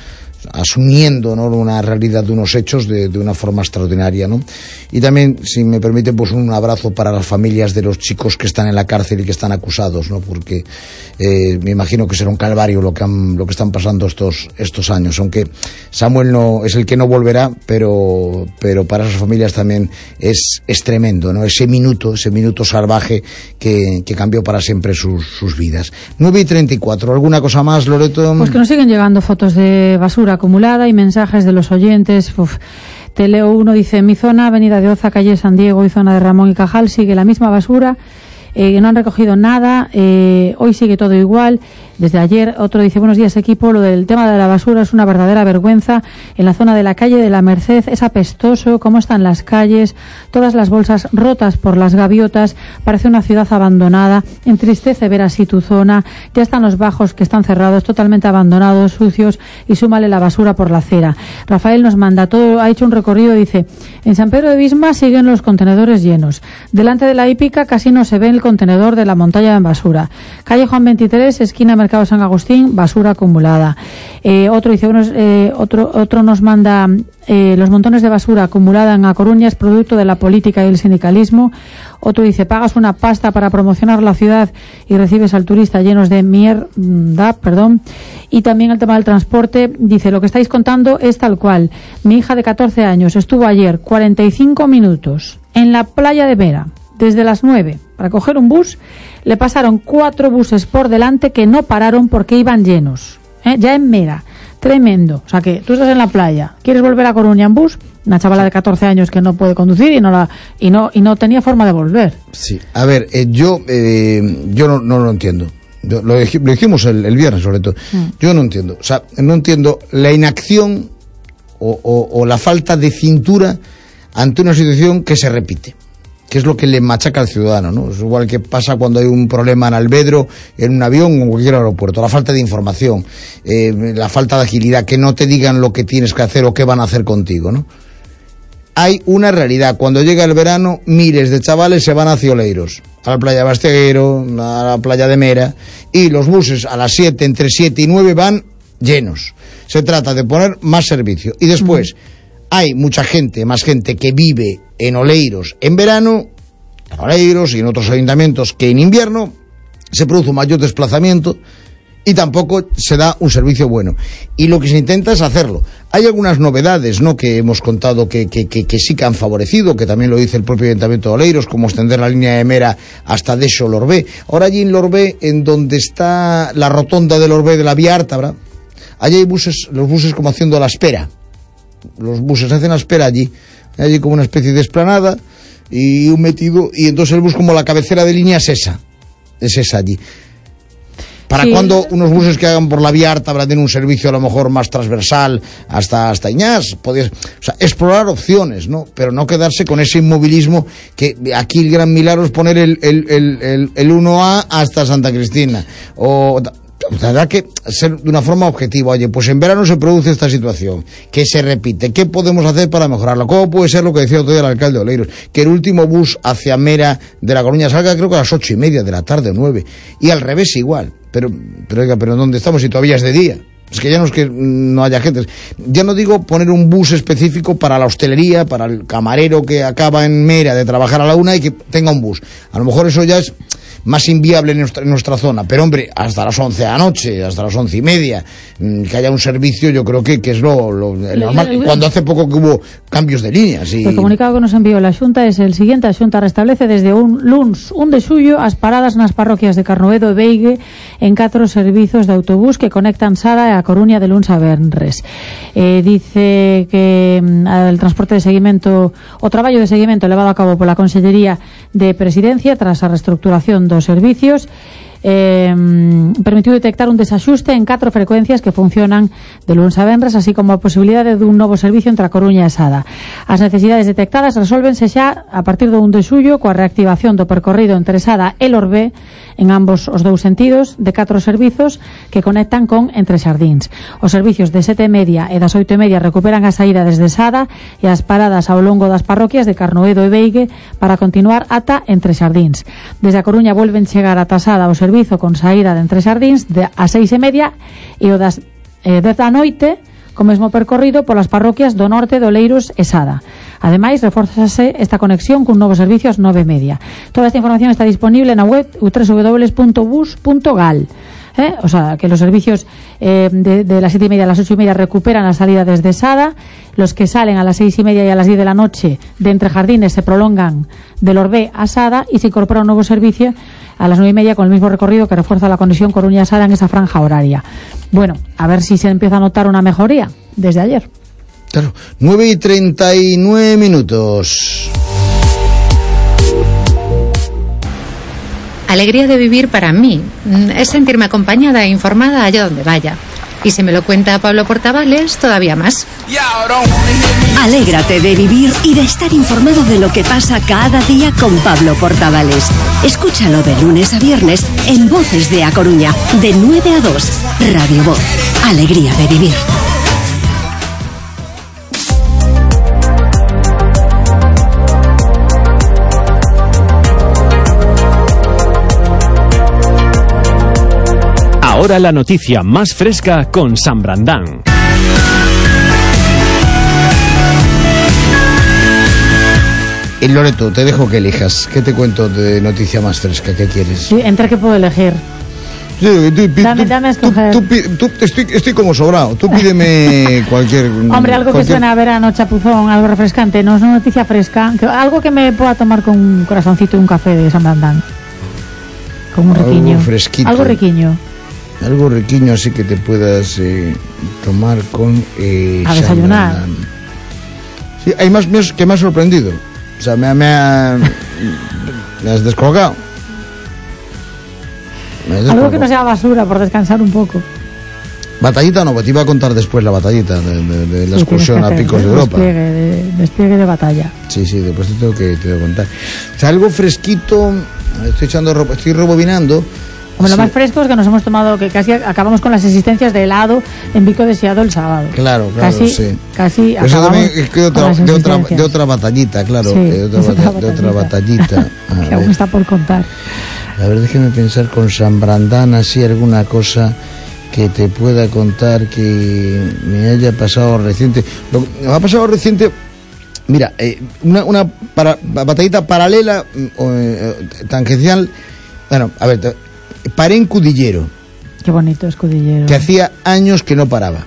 asumiendo, ¿no?, una realidad de unos hechos de, de una forma extraordinaria, ¿no? Y también, si me permite, pues un abrazo para las familias de los chicos que están en la cárcel y que están acusados, ¿no? Porque eh, me imagino que será un calvario lo que han, lo que están pasando estos estos años, aunque Samuel no es el que no volverá, pero pero para esas familias también es es tremendo, ¿no? Ese minuto, ese minuto salvaje que, que cambió para siempre sus, sus vidas. nueve y treinta y cuatro, ¿alguna cosa más, Loreto? Pues que nos siguen llegando fotos de basura acumulada y mensajes de los oyentes. Uf. Te leo uno, dice: en mi zona, Avenida de Oza, calle San Diego y zona de Ramón y Cajal, sigue la misma basura, eh, no han recogido nada, eh, hoy sigue todo igual. Desde ayer, otro dice: buenos días, equipo, lo del tema de la basura es una verdadera vergüenza. En la zona de la calle de la Merced es apestoso, cómo están las calles, todas las bolsas rotas por las gaviotas, parece una ciudad abandonada, entristece ver así tu zona, ya están los bajos que están cerrados, totalmente abandonados, sucios, y súmale la basura por la acera. Rafael nos manda todo, ha hecho un recorrido, dice: en San Pedro de Bisma siguen los contenedores llenos, delante de la hípica casi no se ve el contenedor de la montaña de basura, calle Juan veintitrés, esquina Mercado San Agustín, basura acumulada. Eh, otro dice, unos, eh, otro, otro nos manda: eh, los montones de basura acumulada en A Coruña es producto de la política y el sindicalismo. Otro dice: pagas una pasta para promocionar la ciudad y recibes al turista llenos de mierda, perdón. Y también el tema del transporte, dice: lo que estáis contando es tal cual. Mi hija de catorce años estuvo ayer cuarenta y cinco minutos en la playa de Mera, desde las nueve, para coger un bus. Le pasaron cuatro buses por delante que no pararon porque iban llenos, ¿eh? Ya en Mera, tremendo. O sea que tú estás en la playa, quieres volver a Coruña en bus, una chavala de catorce años que no puede conducir y no la y no y no tenía forma de volver. Sí, a ver, eh, yo eh, yo no, no lo entiendo. Yo, lo, lo dijimos el, el viernes, sobre todo. Mm. Yo no entiendo, o sea, no entiendo la inacción o, o, o la falta de cintura ante una situación que se repite, que es lo que le machaca al ciudadano, ¿no? Es igual que pasa cuando hay un problema en Alvedro, en un avión o en cualquier aeropuerto. La falta de información, eh, la falta de agilidad, que no te digan lo que tienes que hacer o qué van a hacer contigo, ¿no? Hay una realidad. Cuando llega el verano, miles de chavales se van hacia Oleiros, a la playa de Basteguero, a la playa de Mera, y los buses a las siete, entre siete y nueve van llenos. Se trata de poner más servicio. Y después, mm. hay mucha gente, más gente que vive en Oleiros en verano, en Oleiros y en otros ayuntamientos, que en invierno se produce un mayor desplazamiento y tampoco se da un servicio bueno. Y lo que se intenta es hacerlo. Hay algunas novedades, ¿no?, que hemos contado que, que, que, que sí que han favorecido, que también lo dice el propio Ayuntamiento de Oleiros, como extender la línea de Mera hasta Dexo, Lorbé. Ahora allí en Lorbé, en donde está la rotonda de Lorbé de la vía Ártabra, allí hay buses, los buses como haciendo la espera. Los buses hacen la espera allí. Hay allí como una especie de explanada y un metido, y entonces el bus, como la cabecera de línea, es esa. Es esa allí. ¿Para sí. cuando unos buses que hagan por la vía Ártabra den un servicio a lo mejor más transversal hasta, hasta Iñás? Podías, o sea, explorar opciones, ¿no? Pero no quedarse con ese inmovilismo que aquí el gran milagro es poner el, el, el, el, el uno A hasta Santa Cristina. O tendrá que ser de una forma objetiva. Oye, pues en verano se produce esta situación, que se repite, ¿qué podemos hacer para mejorarlo? ¿Cómo puede ser lo que decía otro día el alcalde de Oleiros, que el último bus hacia Mera de La Coruña salga creo que a las ocho y media de la tarde o nueve, y al revés igual? Pero, pero oiga, pero ¿dónde estamos si todavía es de día? Es que ya no es que no haya gente. Ya no digo poner un bus específico para la hostelería, para el camarero que acaba en Mera de trabajar a la una y que tenga un bus. A lo mejor eso ya es más inviable en nuestra, en nuestra zona, pero hombre, hasta las once de la noche, hasta las once y media, que haya un servicio, yo creo que, que es lo, lo el normal. El, el, cuando hace poco que hubo cambios de líneas. Y... El comunicado que nos envió la Xunta es el siguiente: a Xunta restablece desde un luns un de xullo as paradas nas parroquias de Carnovedo e Beigue en catro servizos de autobús que conectan Sara e a Coruña de luns a venres. Eh, dice que mm, el transporte de seguimento, o traballo de seguimento levado a cabo pola Consellería de Presidencia tras a reestructuración dos servicios eh, permitiu detectar un desaxuste en catro frecuencias que funcionan de luns a venres, así como a posibilidade dun novo servicio entre a Coruña e Sada. As necesidades detectadas resolvense xa a partir do un de xullo coa reactivación do percorrido entre Sada e Lorbé en ambos os dous sentidos de catro servizos que conectan con Entre Xardíns. Os servicios de sete e media e das oito e media recuperan a saída desde Sada e as paradas ao longo das parroquias de Carnovedo e Beigue para continuar ata Entre Xardíns. Desde a Coruña volven chegar ata Sada o servizo con saída de Entre Xardíns de a seis e media e o das eh, dez da noite co mesmo percorrido polas parroquias do Norte, do Oleiros e Sada. Ademais, reforzase esta conexión cun novo servicio ás nove e media. Toda esta información está disponible na web u doble u doble u punto bus punto gal. ¿Eh? O sea, que los servicios eh, de, de las siete y media a las ocho y media recuperan la salida desde Sada, los que salen a las seis y media y a las diez de la noche de Entre Jardines se prolongan del Orbé a Sada y se incorpora un nuevo servicio a las nueve y media con el mismo recorrido que refuerza la conexión Coruña-Sada en esa franja horaria. Bueno, a ver si se empieza a notar una mejoría desde ayer. Claro, nueve y treinta y nueve minutos. Alegría de vivir para mí es sentirme acompañada e informada allá donde vaya. Y si me lo cuenta Pablo Portavales, todavía más. Alégrate de vivir y de estar informado de lo que pasa cada día con Pablo Portavales. Escúchalo de lunes a viernes en Voces de A Coruña, de nueve a dos. Radio Voz. Alegría de vivir. Ahora la noticia más fresca con San Brandán. Y Loreto, te dejo que elijas. ¿Qué te cuento de noticia más fresca? ¿Qué quieres? Sí, ¿entre qué puedo elegir? Sí, tú, tú, dame, dame a escoger. Tú, tú, tú, estoy, estoy como sobrado. Tú pídeme cualquier... Hombre, algo cualquier... que suena a verano, chapuzón, algo refrescante. No es una noticia fresca. Que, algo que me pueda tomar con un corazoncito y un café de San Brandán. Con un riquiño. Algo fresquito. Algo riquiño. Algo riquiño así que te puedas eh, tomar con... Eh, a desayunar. Sí, hay más míos que me ha sorprendido. O sea, me, me, ha, me has descolgado. Me has descolgado. Algo que no sea basura, por descansar un poco. Batallita no, te iba a contar después la batallita de, de, de la sí, excursión a Picos de Europa. Despliegue de, despliegue de batalla. Sí, sí, después te tengo que, te tengo que contar. O sea, algo fresquito, estoy echando ropa, estoy rebobinando. Hombre, sí. Lo más fresco es que nos hemos tomado, que casi acabamos con las existencias de helado en Pico Deseado el sábado. Claro, claro, casi, sí. Casi Pero eso también es que de otra, de, otra, de otra otra batallita, claro, sí, de, otra, otra de otra batallita. Que aún está por contar. A ver, déjeme pensar con San Brandán, así alguna cosa que te pueda contar que me haya pasado reciente. Lo que me ha pasado reciente... Mira, eh, una, una para, batallita paralela, eh, tangencial. Bueno, a ver, paré en Cudillero. Qué bonito es Cudillero. Que hacía años que no paraba.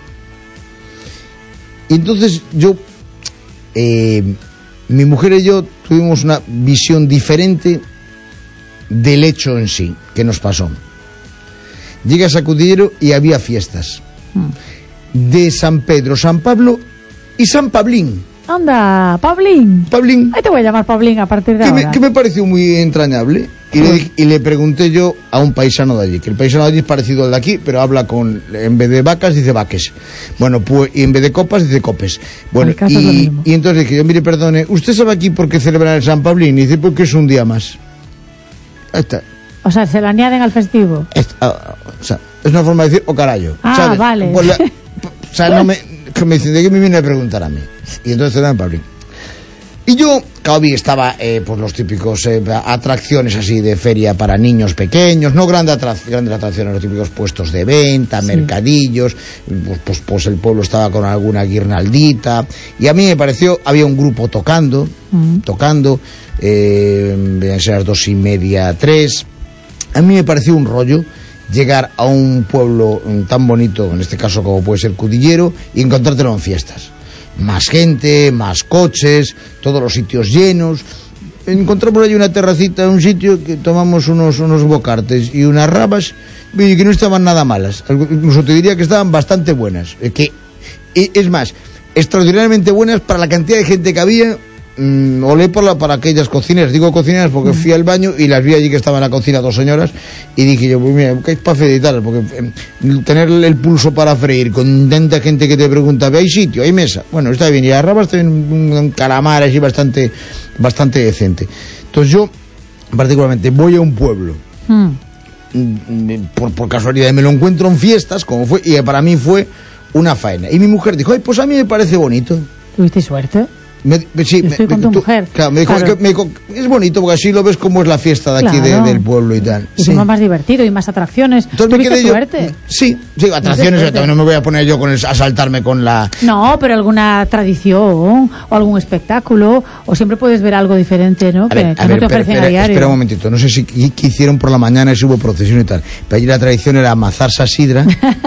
Y entonces yo, eh, mi mujer y yo tuvimos una visión diferente del hecho en sí que nos pasó. Llegas a Cudillero y había fiestas mm. de San Pedro, San Pablo y San Pablín. Anda, Pablín. Pablín. Ahí te voy a llamar Pablín a partir de que ahora. Me, que me pareció muy entrañable. Y, sí. le, y le pregunté yo a un paisano de allí, que el paisano de allí es parecido al de aquí, pero habla con, en vez de vacas dice vaques. Bueno, pues, y en vez de copas dice copes. Bueno, y, y entonces dije yo, mire, perdone, ¿usted sabe aquí por qué celebran el San Pablín? Y dice, porque es un día más. Ahí está. O sea, se lo añaden al festivo. Es, uh, o sea, es una forma de decir, o carajo. Ah, ¿sabes? vale. Pues la, o sea, no me, que me dicen, ¿de qué me viene a preguntar a mí? Y entonces se dan Pablín. Y yo, claro, estaba, eh, pues los típicos eh, atracciones así de feria para niños pequeños, no grandes, atrac grandes atracciones, los típicos puestos de venta, sí. mercadillos, pues, pues, pues el pueblo estaba con alguna guirnaldita, y a mí me pareció, había un grupo tocando, mm. tocando, eh, debían ser las dos y media, tres, a mí me pareció un rollo llegar a un pueblo tan bonito, en este caso como puede ser Cudillero, y encontrártelo en fiestas. Más gente, más coches, todos los sitios llenos. Encontramos ahí una terracita, un sitio que tomamos unos, unos bocartes y unas rabas y que no estaban nada malas. Incluso te diría que estaban bastante buenas. Que, es más, extraordinariamente buenas para la cantidad de gente que había. Mm, olé por la, para aquellas cocineras, digo cocineras porque fui al baño y las vi allí que estaban en la cocina dos señoras y dije yo, pues mira, ¿qué es para feditar? Porque eh, tener el pulso para freír con tanta gente que te pregunta, ¿hay sitio? ¿Hay mesa? Bueno, está bien, y la raba está bien, un, un calamar así bastante, bastante decente. Entonces yo, particularmente, voy a un pueblo mm. por, por casualidad, me lo encuentro en fiestas, como fue, y para mí fue una faena. Y mi mujer dijo, ay, pues a mí me parece bonito. ¿Tuviste suerte? Me, sí, estoy me, con tu tú, mujer. Claro, me dijo, claro. es, que, me dijo, es bonito porque así lo ves como es la fiesta de aquí Claro. de, del pueblo y tal. Y sí. más divertido y más atracciones. Entonces me quedé yo. Suerte? Sí, sí, atracciones. También no me voy a poner yo con el, a saltarme con la. No, pero alguna tradición o algún espectáculo, o siempre puedes ver algo diferente, ¿no? A Que, ver, que a no ver, te espera, ofrecen espera, a diario. espera un momentito. No sé si qué hicieron por la mañana, si hubo procesión y tal. Pero allí la tradición era amazarse a sidra,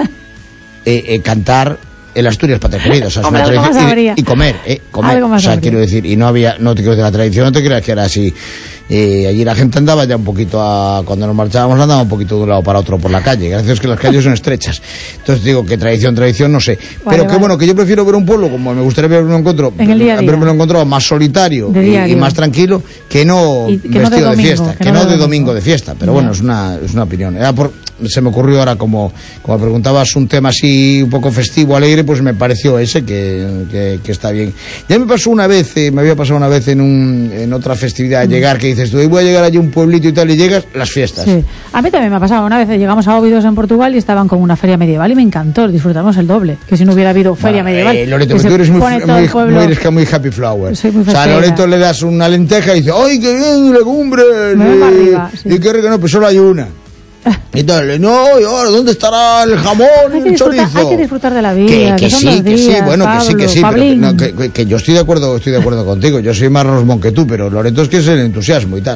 eh, eh, cantar. El Asturias Patria Querida, o sea, es Hombre, una algo tradición, más y, habría. y comer, eh, comer, Algo o más sea, habría. quiero decir, y no había, no te quiero decir, la tradición no te creas que era así, eh, allí la gente andaba ya un poquito a, cuando nos marchábamos andaba un poquito de un lado para otro por la calle, gracias a que las calles son estrechas, entonces digo que tradición, tradición, no sé, Vale, pero que vale. bueno, que yo prefiero ver un pueblo, como me gustaría ver un encuentro, En el día a día. haberme lo encontrado más solitario De y, diario. y más tranquilo, que no Y que no de vestido de, domingo, fiesta, que que, no no de de domingo. domingo de fiesta, pero Ya. bueno, es una, es una opinión, era por, se me ocurrió ahora como, como preguntabas un tema así un poco festivo, alegre, pues me pareció ese que, que, que está bien. Ya me pasó una vez, eh, me había pasado una vez en un, en otra festividad, llegar, que dices tú, "Hoy voy a llegar allí a un pueblito y tal", y llegas, las fiestas. Sí. A mí también me ha pasado. Una vez llegamos a Óbidos en Portugal y estaban con una feria medieval y me encantó, disfrutamos el doble, que si no hubiera habido feria Bueno, medieval. eh, Loreto, que que tú se eres muy, pone todo muy, el pueblo- muy, eres muy happy flower. Soy muy o sea, a festera. Loreto le das una lenteja y dice, ¡ay, qué bien, legumbres! Me voy eh, para arriba, sí. Y qué rico, no, pues solo hay una. Y tal, no, y ahora, ¿dónde estará el jamón Hay y que, el disfrutar, chorizo? hay que disfrutar de la vida, Que, que, que son sí, dos que sí, días, bueno, que sí, que sí, pero que, Pablín. no, que, que- que yo estoy de acuerdo, estoy de acuerdo contigo. Yo soy más rosmón que tú, pero Loreto es que es el entusiasmo y tal.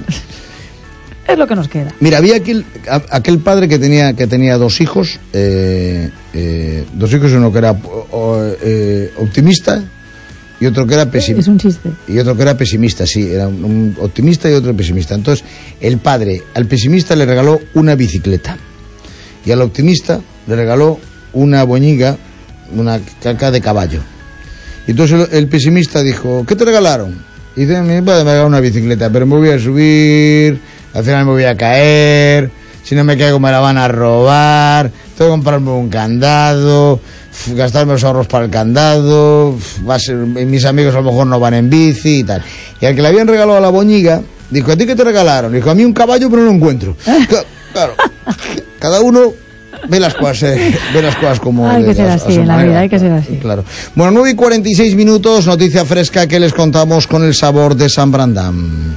Es lo que nos queda. Mira, había aquel, a- aquel padre que tenía que tenía dos hijos, eh, eh, dos hijos, uno que era o- o, eh, optimista y otro que era pesimista. Es un chiste. Y otro que era pesimista, sí, era un, un optimista y otro pesimista. Entonces, el padre al pesimista le regaló una bicicleta y al optimista le regaló una boñiga, una caca de caballo. Y entonces el, el pesimista dijo, ¿qué te regalaron? Y dice, mi padre me regaló una bicicleta, pero me voy a subir, al final me voy a caer, si no me caigo me la van a robar, tengo que comprarme un candado, f- gastarme los ahorros para el candado, f- va a ser, mis amigos a lo mejor no van en bici y tal. Y al que le habían regalado la boñiga, dijo, ¿a ti qué te regalaron? Dijo, a mí un caballo, pero no lo encuentro. Cla- Claro, cada uno ve las cosas, eh, ve las cosas como... Hay que de- ser a- a así su en la manera, vida, hay que ser claro, así. Claro. Bueno, nueve y cuarenta y seis minutos, noticia fresca que les contamos con el sabor de San Brandán.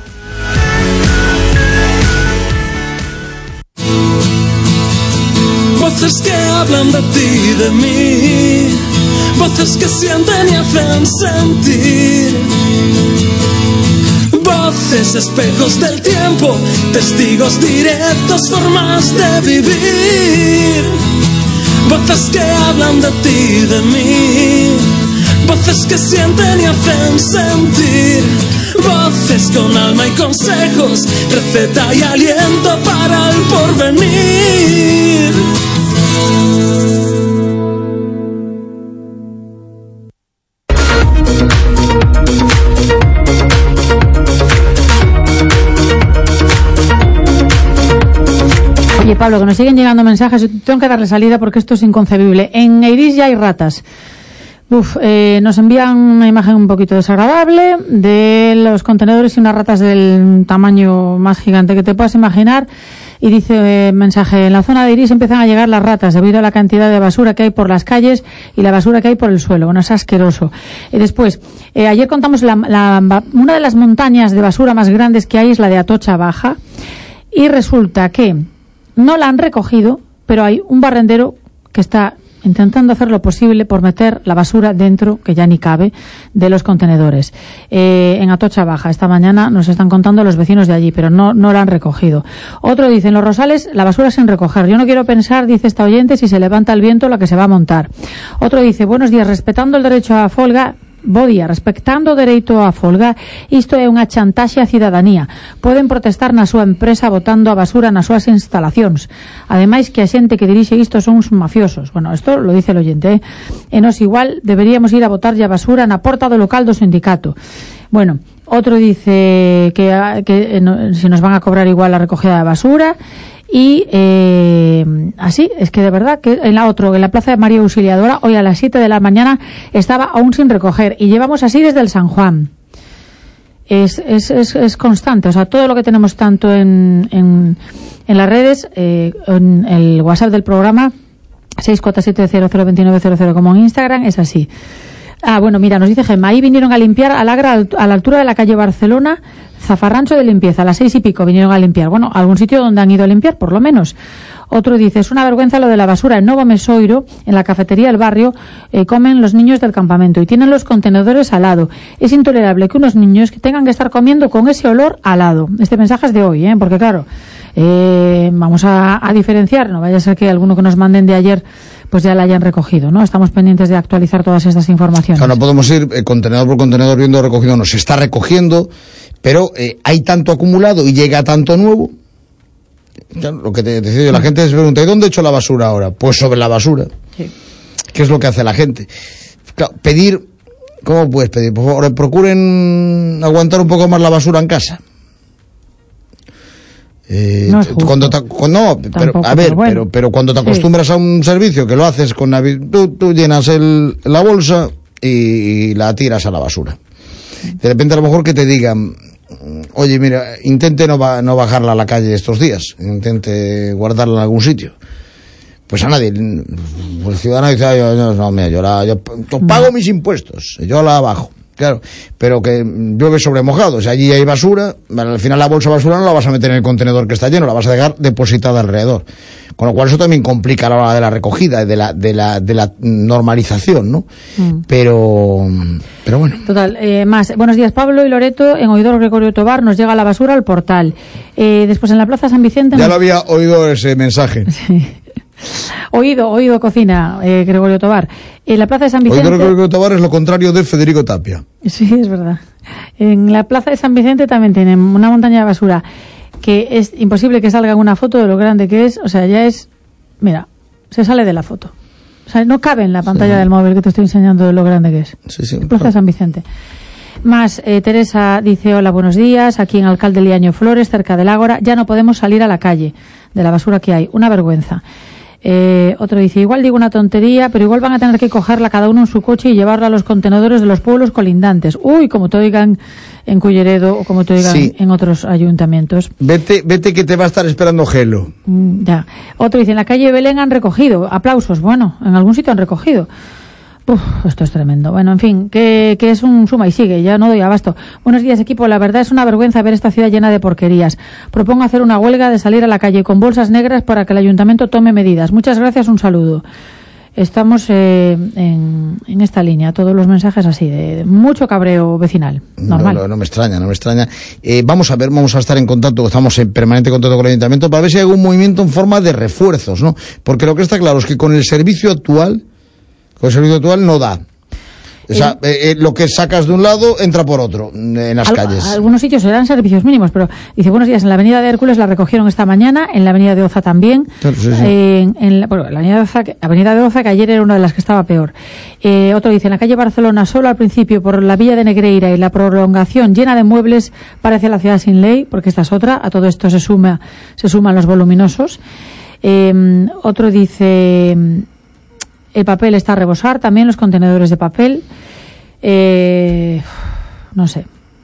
Voces que hablan de ti y de mí, voces que sienten y hacen sentir, voces espejos del tiempo, testigos directos, formas de vivir, voces que hablan de ti y de mí, voces que sienten y hacen sentir, voces con alma y consejos, receta y aliento para el porvenir. Oye, Pablo, que nos siguen llegando mensajes. Tengo que darle salida porque esto es inconcebible. En Eiris ya hay ratas. Uf, eh, nos envían una imagen un poquito desagradable de los contenedores y unas ratas del tamaño más gigante que te puedas imaginar. Y dice eh, mensaje, en la zona de Eiris empiezan a llegar las ratas debido a la cantidad de basura que hay por las calles y la basura que hay por el suelo. Bueno, es asqueroso. Y después, eh, ayer contamos la, la, una de las montañas de basura más grandes que hay es la de Atocha Baja. Y resulta que no la han recogido, pero hay un barrendero que está intentando hacer lo posible por meter la basura dentro, que ya ni cabe, de los contenedores. Eh, en Atocha Baja, esta mañana nos están contando los vecinos de allí, pero no, no la han recogido. Otro dice, en Los Rosales la basura sin recoger. Yo no quiero pensar, dice esta oyente, si se levanta el viento la que se va a montar. Otro dice, buenos días, respetando el derecho a folga, bo día, respectando o dereito a folga, isto é unha chantaxe á cidadanía. Poden protestar na súa empresa botando a basura nas súas instalacións. Ademais que a xente que dirixe isto son uns mafiosos. Bueno, isto lo dice el oyente, ¿eh? E nos igual deberíamos ir a botarlle a basura na porta do local do sindicato. Bueno, otro dice que, que no, si nos van a cobrar igual la recogida de basura. Y eh, así, es que de verdad que en la otro, en la Plaza de María Auxiliadora, hoy a las siete de la mañana estaba aún sin recoger y llevamos así desde el San Juan. Es, es, es, es constante, o sea, todo lo que tenemos tanto en, en, en las redes, eh, en el WhatsApp del programa seis cuatro siete cero cero dos nueve cero cero como en Instagram, es así. Ah, bueno, mira, nos dice Gemma, ahí vinieron a limpiar al Agra a la altura de la calle Barcelona, zafarrancho de limpieza, a las seis y pico vinieron a limpiar. Bueno, algún sitio donde han ido a limpiar, por lo menos. Otro dice, es una vergüenza lo de la basura. En Novo Mesoiro, en la cafetería del barrio, eh, comen los niños del campamento y tienen los contenedores al lado. Es intolerable que unos niños que tengan que estar comiendo con ese olor al lado. Este mensaje es de hoy, ¿eh? Porque claro, eh, vamos a, a diferenciar, no vaya a ser que alguno que nos manden de ayer pues ya la hayan recogido, ¿no? Estamos pendientes de actualizar todas estas informaciones. Claro, no podemos ir eh, contenedor por contenedor viendo recogido, no, se está recogiendo, pero eh, hay tanto acumulado y llega tanto nuevo. Claro, lo que te decía yo, la gente se pregunta, ¿y dónde he hecho la basura ahora? Pues sobre la basura. Sí. ¿Qué es lo que hace la gente? Claro, pedir, ¿cómo puedes pedir? Por favor, procuren aguantar un poco más la basura en casa. Eh, no, es justo. cuando te, cuando, no, pero, a ver, pero, bueno. pero, pero cuando te acostumbras sí. a un servicio que lo haces con la, tú, tú llenas el, la bolsa y, y la tiras a la basura. De repente a lo mejor que te digan, oye, mira, intente no, va, no bajarla a la calle estos días, intente guardarla en algún sitio. Pues a nadie, el ciudadano dice, yo, no, no, mira, yo, la, yo, yo pago mis impuestos, yo la bajo. Claro, pero que llueve sobre mojado, o sea, allí hay basura, al final la bolsa de basura no la vas a meter en el contenedor que está lleno, la vas a dejar depositada alrededor. Con lo cual eso también complica a la hora de la recogida, de la, de la, de la normalización, ¿no? Mm. Pero, pero bueno. Total, eh, más. Buenos días, Pablo y Loreto, en Oidor Gregorio Tobar nos llega la basura al portal. Eh, después en la Plaza San Vicente... Ya nos... lo había oído ese mensaje. Sí. Oído, oído cocina, eh, Gregorio Tobar. En la Plaza de San Vicente... Oído Gregorio Tobar es lo contrario de Federico Tapia. Sí, es verdad. En la Plaza de San Vicente también tienen una montaña de basura que es imposible que salga una foto de lo grande que es. O sea, ya es... Mira, se sale de la foto. O sea, no cabe en la pantalla sí. del móvil que te estoy enseñando de lo grande que es. Sí, sí. Plaza de San Vicente. Más, eh, Teresa dice, hola, buenos días, aquí en Alcalde Liaño Flores, cerca del Ágora, ya no podemos salir a la calle de la basura que hay. Una vergüenza. Eh, otro dice, igual digo una tontería, pero igual van a tener que cogerla cada uno en su coche y llevarla a los contenedores de los pueblos colindantes. Uy, como te oigan en Culleredo o como te oigan sí. en otros ayuntamientos. Vete, vete que te va a estar esperando Gelo. Mm, ya. Otro dice, en la calle Belén han recogido. Aplausos. Bueno, en algún sitio han recogido. Uf, esto es tremendo. Bueno, en fin, que, que es un suma y sigue, ya no doy abasto. Buenos días, equipo. La verdad es una vergüenza ver esta ciudad llena de porquerías. Propongo hacer una huelga de salir a la calle con bolsas negras para que el ayuntamiento tome medidas. Muchas gracias, un saludo. Estamos eh, en, en esta línea, todos los mensajes así, de mucho cabreo vecinal. Normal. No, no, no me extraña, no me extraña. Eh, vamos a ver, vamos a estar en contacto, estamos en permanente contacto con el ayuntamiento para ver si hay algún movimiento en forma de refuerzos, ¿no? Porque lo que está claro es que con el servicio actual... Con el servicio actual no da. O sea, eh, eh, lo que sacas de un lado entra por otro en las al, calles. Algunos sitios serán servicios mínimos, pero dice, buenos días, en la avenida de Hércules la recogieron esta mañana, en la avenida de Oza también. Claro, sí, sí. Eh, en, en la, bueno, la avenida de Oza, avenida de Oza, que ayer era una de las que estaba peor. Eh, otro dice, en la calle Barcelona, solo al principio, por la villa de Negreira y la prolongación llena de muebles, parece la ciudad sin ley, porque esta es otra. A todo esto se suma, se suman los voluminosos. Eh, otro dice... El papel está a rebosar, también los contenedores de papel. Eh, no sé.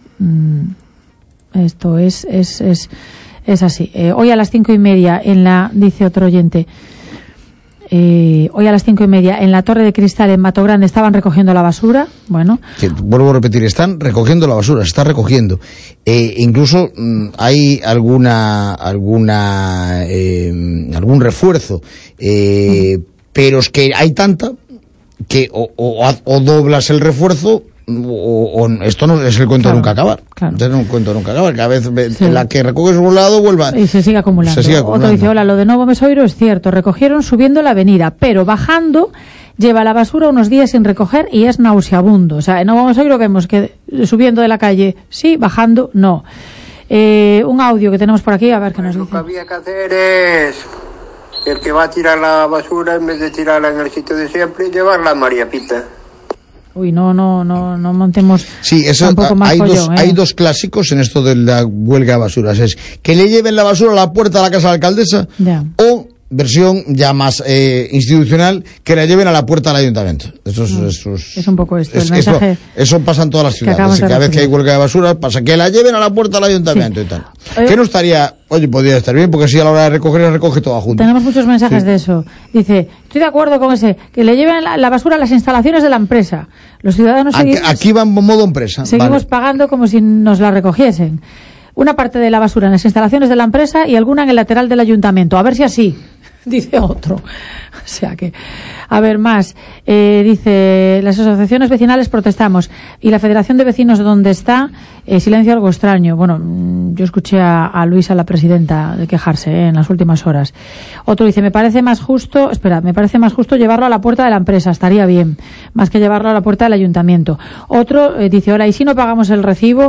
Esto es es es, es así. Eh, hoy a las cinco y media en la, dice otro oyente, eh, hoy a las cinco y media en la Torre de Cristal en Mato Grande estaban recogiendo la basura. Bueno. Que, vuelvo a repetir, están recogiendo la basura, se está recogiendo. Eh, incluso mmm, hay alguna alguna eh, algún refuerzo. Eh, uh-huh. Pero es que hay tanta que o, o, o doblas el refuerzo o, o esto no es el cuento claro, de nunca acabar. Claro. Es un cuento de nunca acabar. Cada vez sí. la que recoges por un lado vuelva y se sigue acumulando. Se sigue acumulando. Otro dice, hola, lo de Novo Mesoiro es cierto, recogieron subiendo la avenida, pero bajando lleva la basura unos días sin recoger y es nauseabundo. O sea, en Novo Mesoiro vemos que subiendo de la calle sí, bajando no. Eh, un audio que tenemos por aquí, a ver qué nos dice. Lo que había que hacer es... El que va a tirar la basura, en vez de tirarla en el sitio de siempre, llevarla a María Pita. Uy, no, no, no, no montemos. Sí, eso más hay follón, dos, ¿eh? hay dos clásicos en esto de la huelga de basuras. Es que le lleven la basura a la puerta de la casa de la alcaldesa, ya. o versión ya más eh, institucional, que la lleven a la puerta del ayuntamiento. Eso es, mm. eso es, es un poco esto, es, el mensaje. Eso, eso pasa en todas las ciudades. Que cada vez que hay huelga de basura, pasa que la lleven a la puerta del ayuntamiento sí. y tal. Eh, que no estaría, oye, podría estar bien, porque así a la hora de recoger, recoge todo junto. Tenemos muchos mensajes sí. de eso. Dice, estoy de acuerdo con ese, que le lleven la, la basura a las instalaciones de la empresa. Los ciudadanos aquí, seguimos, aquí van modo empresa. Seguimos vale. pagando como si nos la recogiesen. Una parte de la basura en las instalaciones de la empresa y alguna en el lateral del ayuntamiento. A ver si así, dice otro. O sea que, a ver, más. Eh, dice, las asociaciones vecinales protestamos y la Federación de Vecinos donde está, eh, silencio algo extraño. Bueno, yo escuché a, a Luisa, la presidenta, de quejarse eh, en las últimas horas. Otro dice, me parece más justo, espera, me parece más justo llevarlo a la puerta de la empresa, estaría bien, más que llevarlo a la puerta del ayuntamiento. Otro eh, dice, ahora, ¿y si no pagamos el recibo?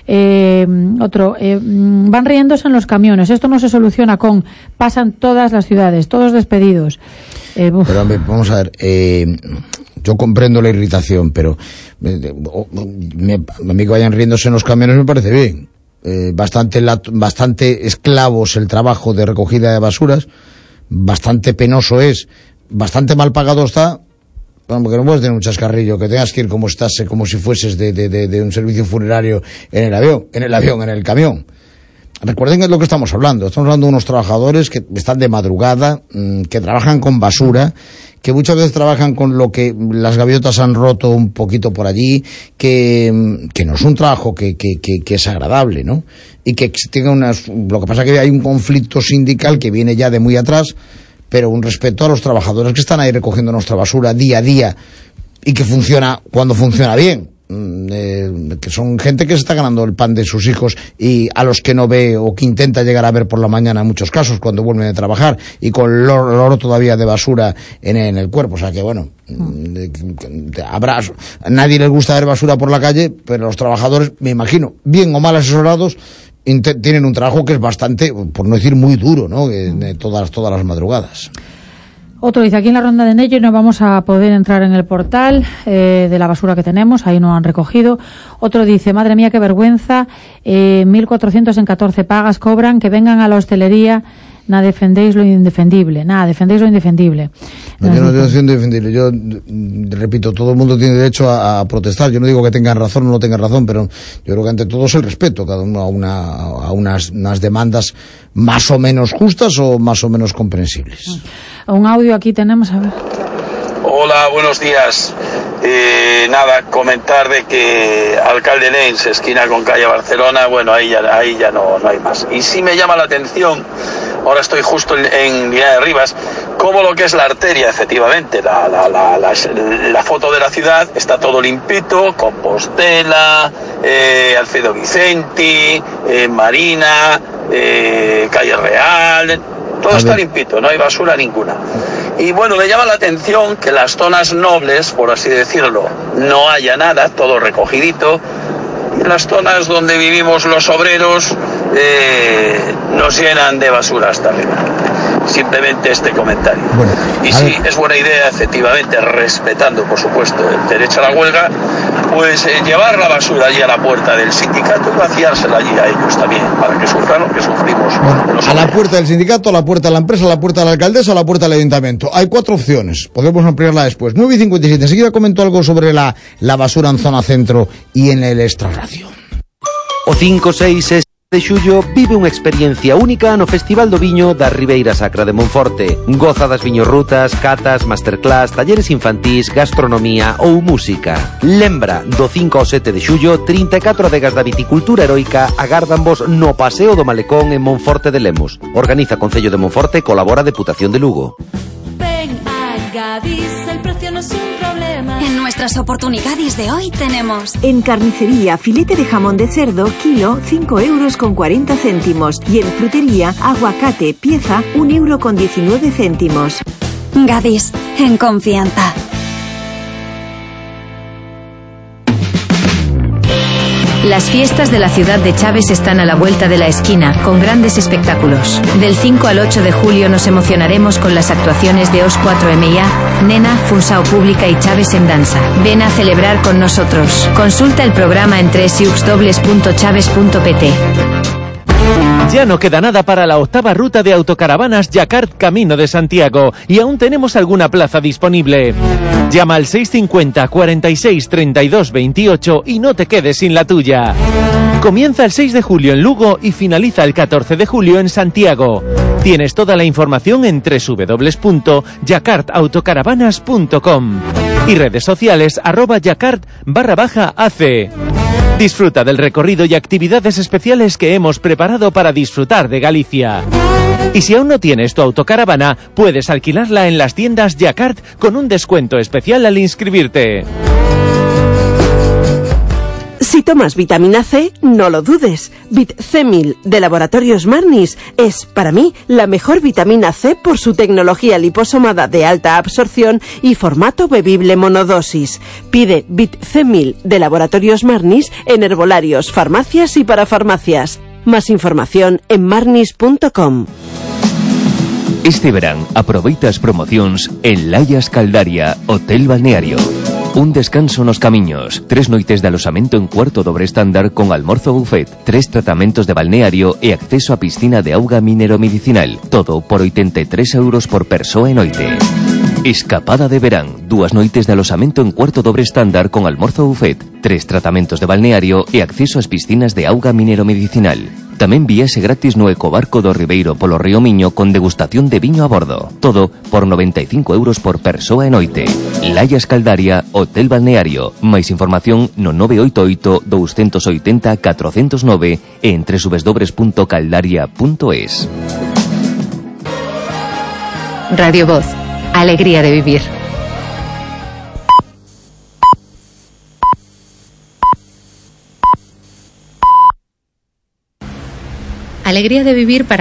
Eh, otro, eh, van riéndose en los camiones. Esto no se soluciona con pasan todas las ciudades, todos despedidos. Eh, pero vamos a ver, eh, yo comprendo la irritación, pero eh, me, a mí que vayan riéndose en los camiones me parece bien. Eh, bastante, bastante esclavos el trabajo de recogida de basuras, bastante penoso es, bastante mal pagado está. Porque no puedes tener un chascarrillo, que tengas que ir como estás, como si fueses de, de, de, de un servicio funerario en el avión, en el avión, en el camión. Recuerden que es lo que estamos hablando. Estamos hablando de unos trabajadores que están de madrugada, que trabajan con basura, que muchas veces trabajan con lo que las gaviotas han roto un poquito por allí, que, que no es un trabajo que, que, que, que es agradable, ¿no? Y que tenga unas, lo que pasa es que hay un conflicto sindical que viene ya de muy atrás, pero un respeto a los trabajadores que están ahí recogiendo nuestra basura día a día y que funciona cuando funciona bien. Eh, que son gente que se está ganando el pan de sus hijos y a los que no ve o que intenta llegar a ver por la mañana en muchos casos cuando vuelven a trabajar y con el olor todavía de basura en, en el cuerpo. O sea que bueno, mm. habrá, a nadie les gusta ver basura por la calle, pero los trabajadores, me imagino, bien o mal asesorados, tienen un trabajo que es bastante, por no decir muy duro, ¿no? De todas, todas las madrugadas. Otro dice, aquí en la Ronda de Nello no vamos a poder entrar en el portal eh, de la basura que tenemos, ahí no han recogido. Otro dice, madre mía, qué vergüenza, eh, mil cuatrocientos en catorce pagas cobran, que vengan a la hostelería, nada, defendéis lo indefendible, nada, defendéis lo indefendible. No, yo no estoy diciendo indefendible, yo repito, todo el mundo tiene derecho a, a protestar, yo no digo que tengan razón o no tengan razón, pero yo creo que ante todo es el respeto, cada uno a, una, a unas, unas demandas más o menos justas o más o menos comprensibles. Un audio aquí tenemos, a ver. Hola, buenos días. Eh, nada, comentar de que Alcalde Lens, esquina con calle Barcelona, bueno, ahí ya, ahí ya no, no hay más. Y sí me llama la atención, ahora estoy justo en, en Linares de Rivas, como lo que es la arteria, efectivamente, la, la, la, la, la foto de la ciudad, está todo limpito, Compostela, eh, Alfredo Vicenti, eh, Marina, eh, Calle Real, todo está limpito, no hay basura ninguna. Y bueno, me llama la atención que las zonas nobles, por así decirlo, no haya nada, todo recogidito. Y las zonas donde vivimos los obreros eh, nos llenan de basura hasta arriba. Simplemente este comentario. Bueno, y sí, ver. Es buena idea, efectivamente, respetando, por supuesto, el derecho a la huelga, pues eh, llevar la basura allí a la puerta del sindicato y vaciársela allí a ellos también, para que sufran lo que sufrimos. Bueno, a la puerta del sindicato, a la puerta de la empresa, a la puerta de la alcaldesa, a la puerta del ayuntamiento. Hay cuatro opciones, podemos ampliarla después. nueve y cincuenta y siete, enseguida comento algo sobre la, la basura en zona centro y en el extrarradio. O cinco, seis, seis de xullo vive unha experiencia única no Festival do Viño da Ribeira Sacra de Monforte. Goza das viñorrutas, catas, masterclass, talleres infantís, gastronomía ou música. Lembra, do cinco ao sete de xullo, trinta e catro adegas da viticultura heroica agárdanvos no Paseo do Malecón en Monforte de Lemos. Organiza Concello de Monforte, colabora Deputación de Lugo. Ven a Gadis, el precio no es un problema. En nuestras oportunidades de hoy tenemos... En carnicería, filete de jamón de cerdo, kilo, cinco euros con cuarenta céntimos. Y en frutería, aguacate, pieza, un euro con diecinueve céntimos. Gadis, en confianza. Las fiestas de la ciudad de Chaves están a la vuelta de la esquina, con grandes espectáculos. Del cinco al ocho de julio nos emocionaremos con las actuaciones de Os cuatro M I A, Nena, Funsao Pública y Chaves en Danza. Ven a celebrar con nosotros. Consulta el programa en doble u doble u doble u punto chaves punto p t. Ya no queda nada para la octava ruta de autocaravanas Jacart Camino de Santiago y aún tenemos alguna plaza disponible. Llama al seis cincuenta, cuarenta y seis, treinta y dos, veintiocho y no te quedes sin la tuya. Comienza el seis de julio en Lugo y finaliza el catorce de julio en Santiago. Tienes toda la información en doble u doble u doble u punto jacart autocaravanas punto com y redes sociales arroba jacart barra baja ac. Disfruta del recorrido y actividades especiales que hemos preparado para disfrutar de Galicia. Y si aún no tienes tu autocaravana, puedes alquilarla en las tiendas Jacart con un descuento especial al inscribirte. Si tomas vitamina C, no lo dudes. Vit C mil de Laboratorios Marnis es, para mí, la mejor vitamina C por su tecnología liposomada de alta absorción y formato bebible monodosis. Pide Vit C mil de Laboratorios Marnis en herbolarios, farmacias y parafarmacias. Más información en marnis punto com. Este verán aproveita as promocións en Layas Caldaria, Hotel Balneario. Un descanso nos camiños, tres noites de alosamento en cuarto dobre estándar con almorzo buffet, tres tratamentos de balneario e acceso a piscina de auga mineromedicinal. Todo por oitenta e tres euros por persoa e noite. Escapada de verán, dúas noites de alosamento en cuarto dobre estándar con almorzo buffet, tres tratamentos de balneario e acceso ás piscinas de auga mineromedicinal. Tamén viaxe gratis no ecobarco do Ribeiro polo Río Miño con degustación de viño a bordo. Todo por noventa e cinco euros por persoa e noite. Layas Caldaria, Hotel Balneario. Máis información no nove oito oito, dous oito zero, catro zero nove e en doble u doble u doble u punto caldaria punto es. Radio Voz. Alegría de vivir. Alegría de vivir para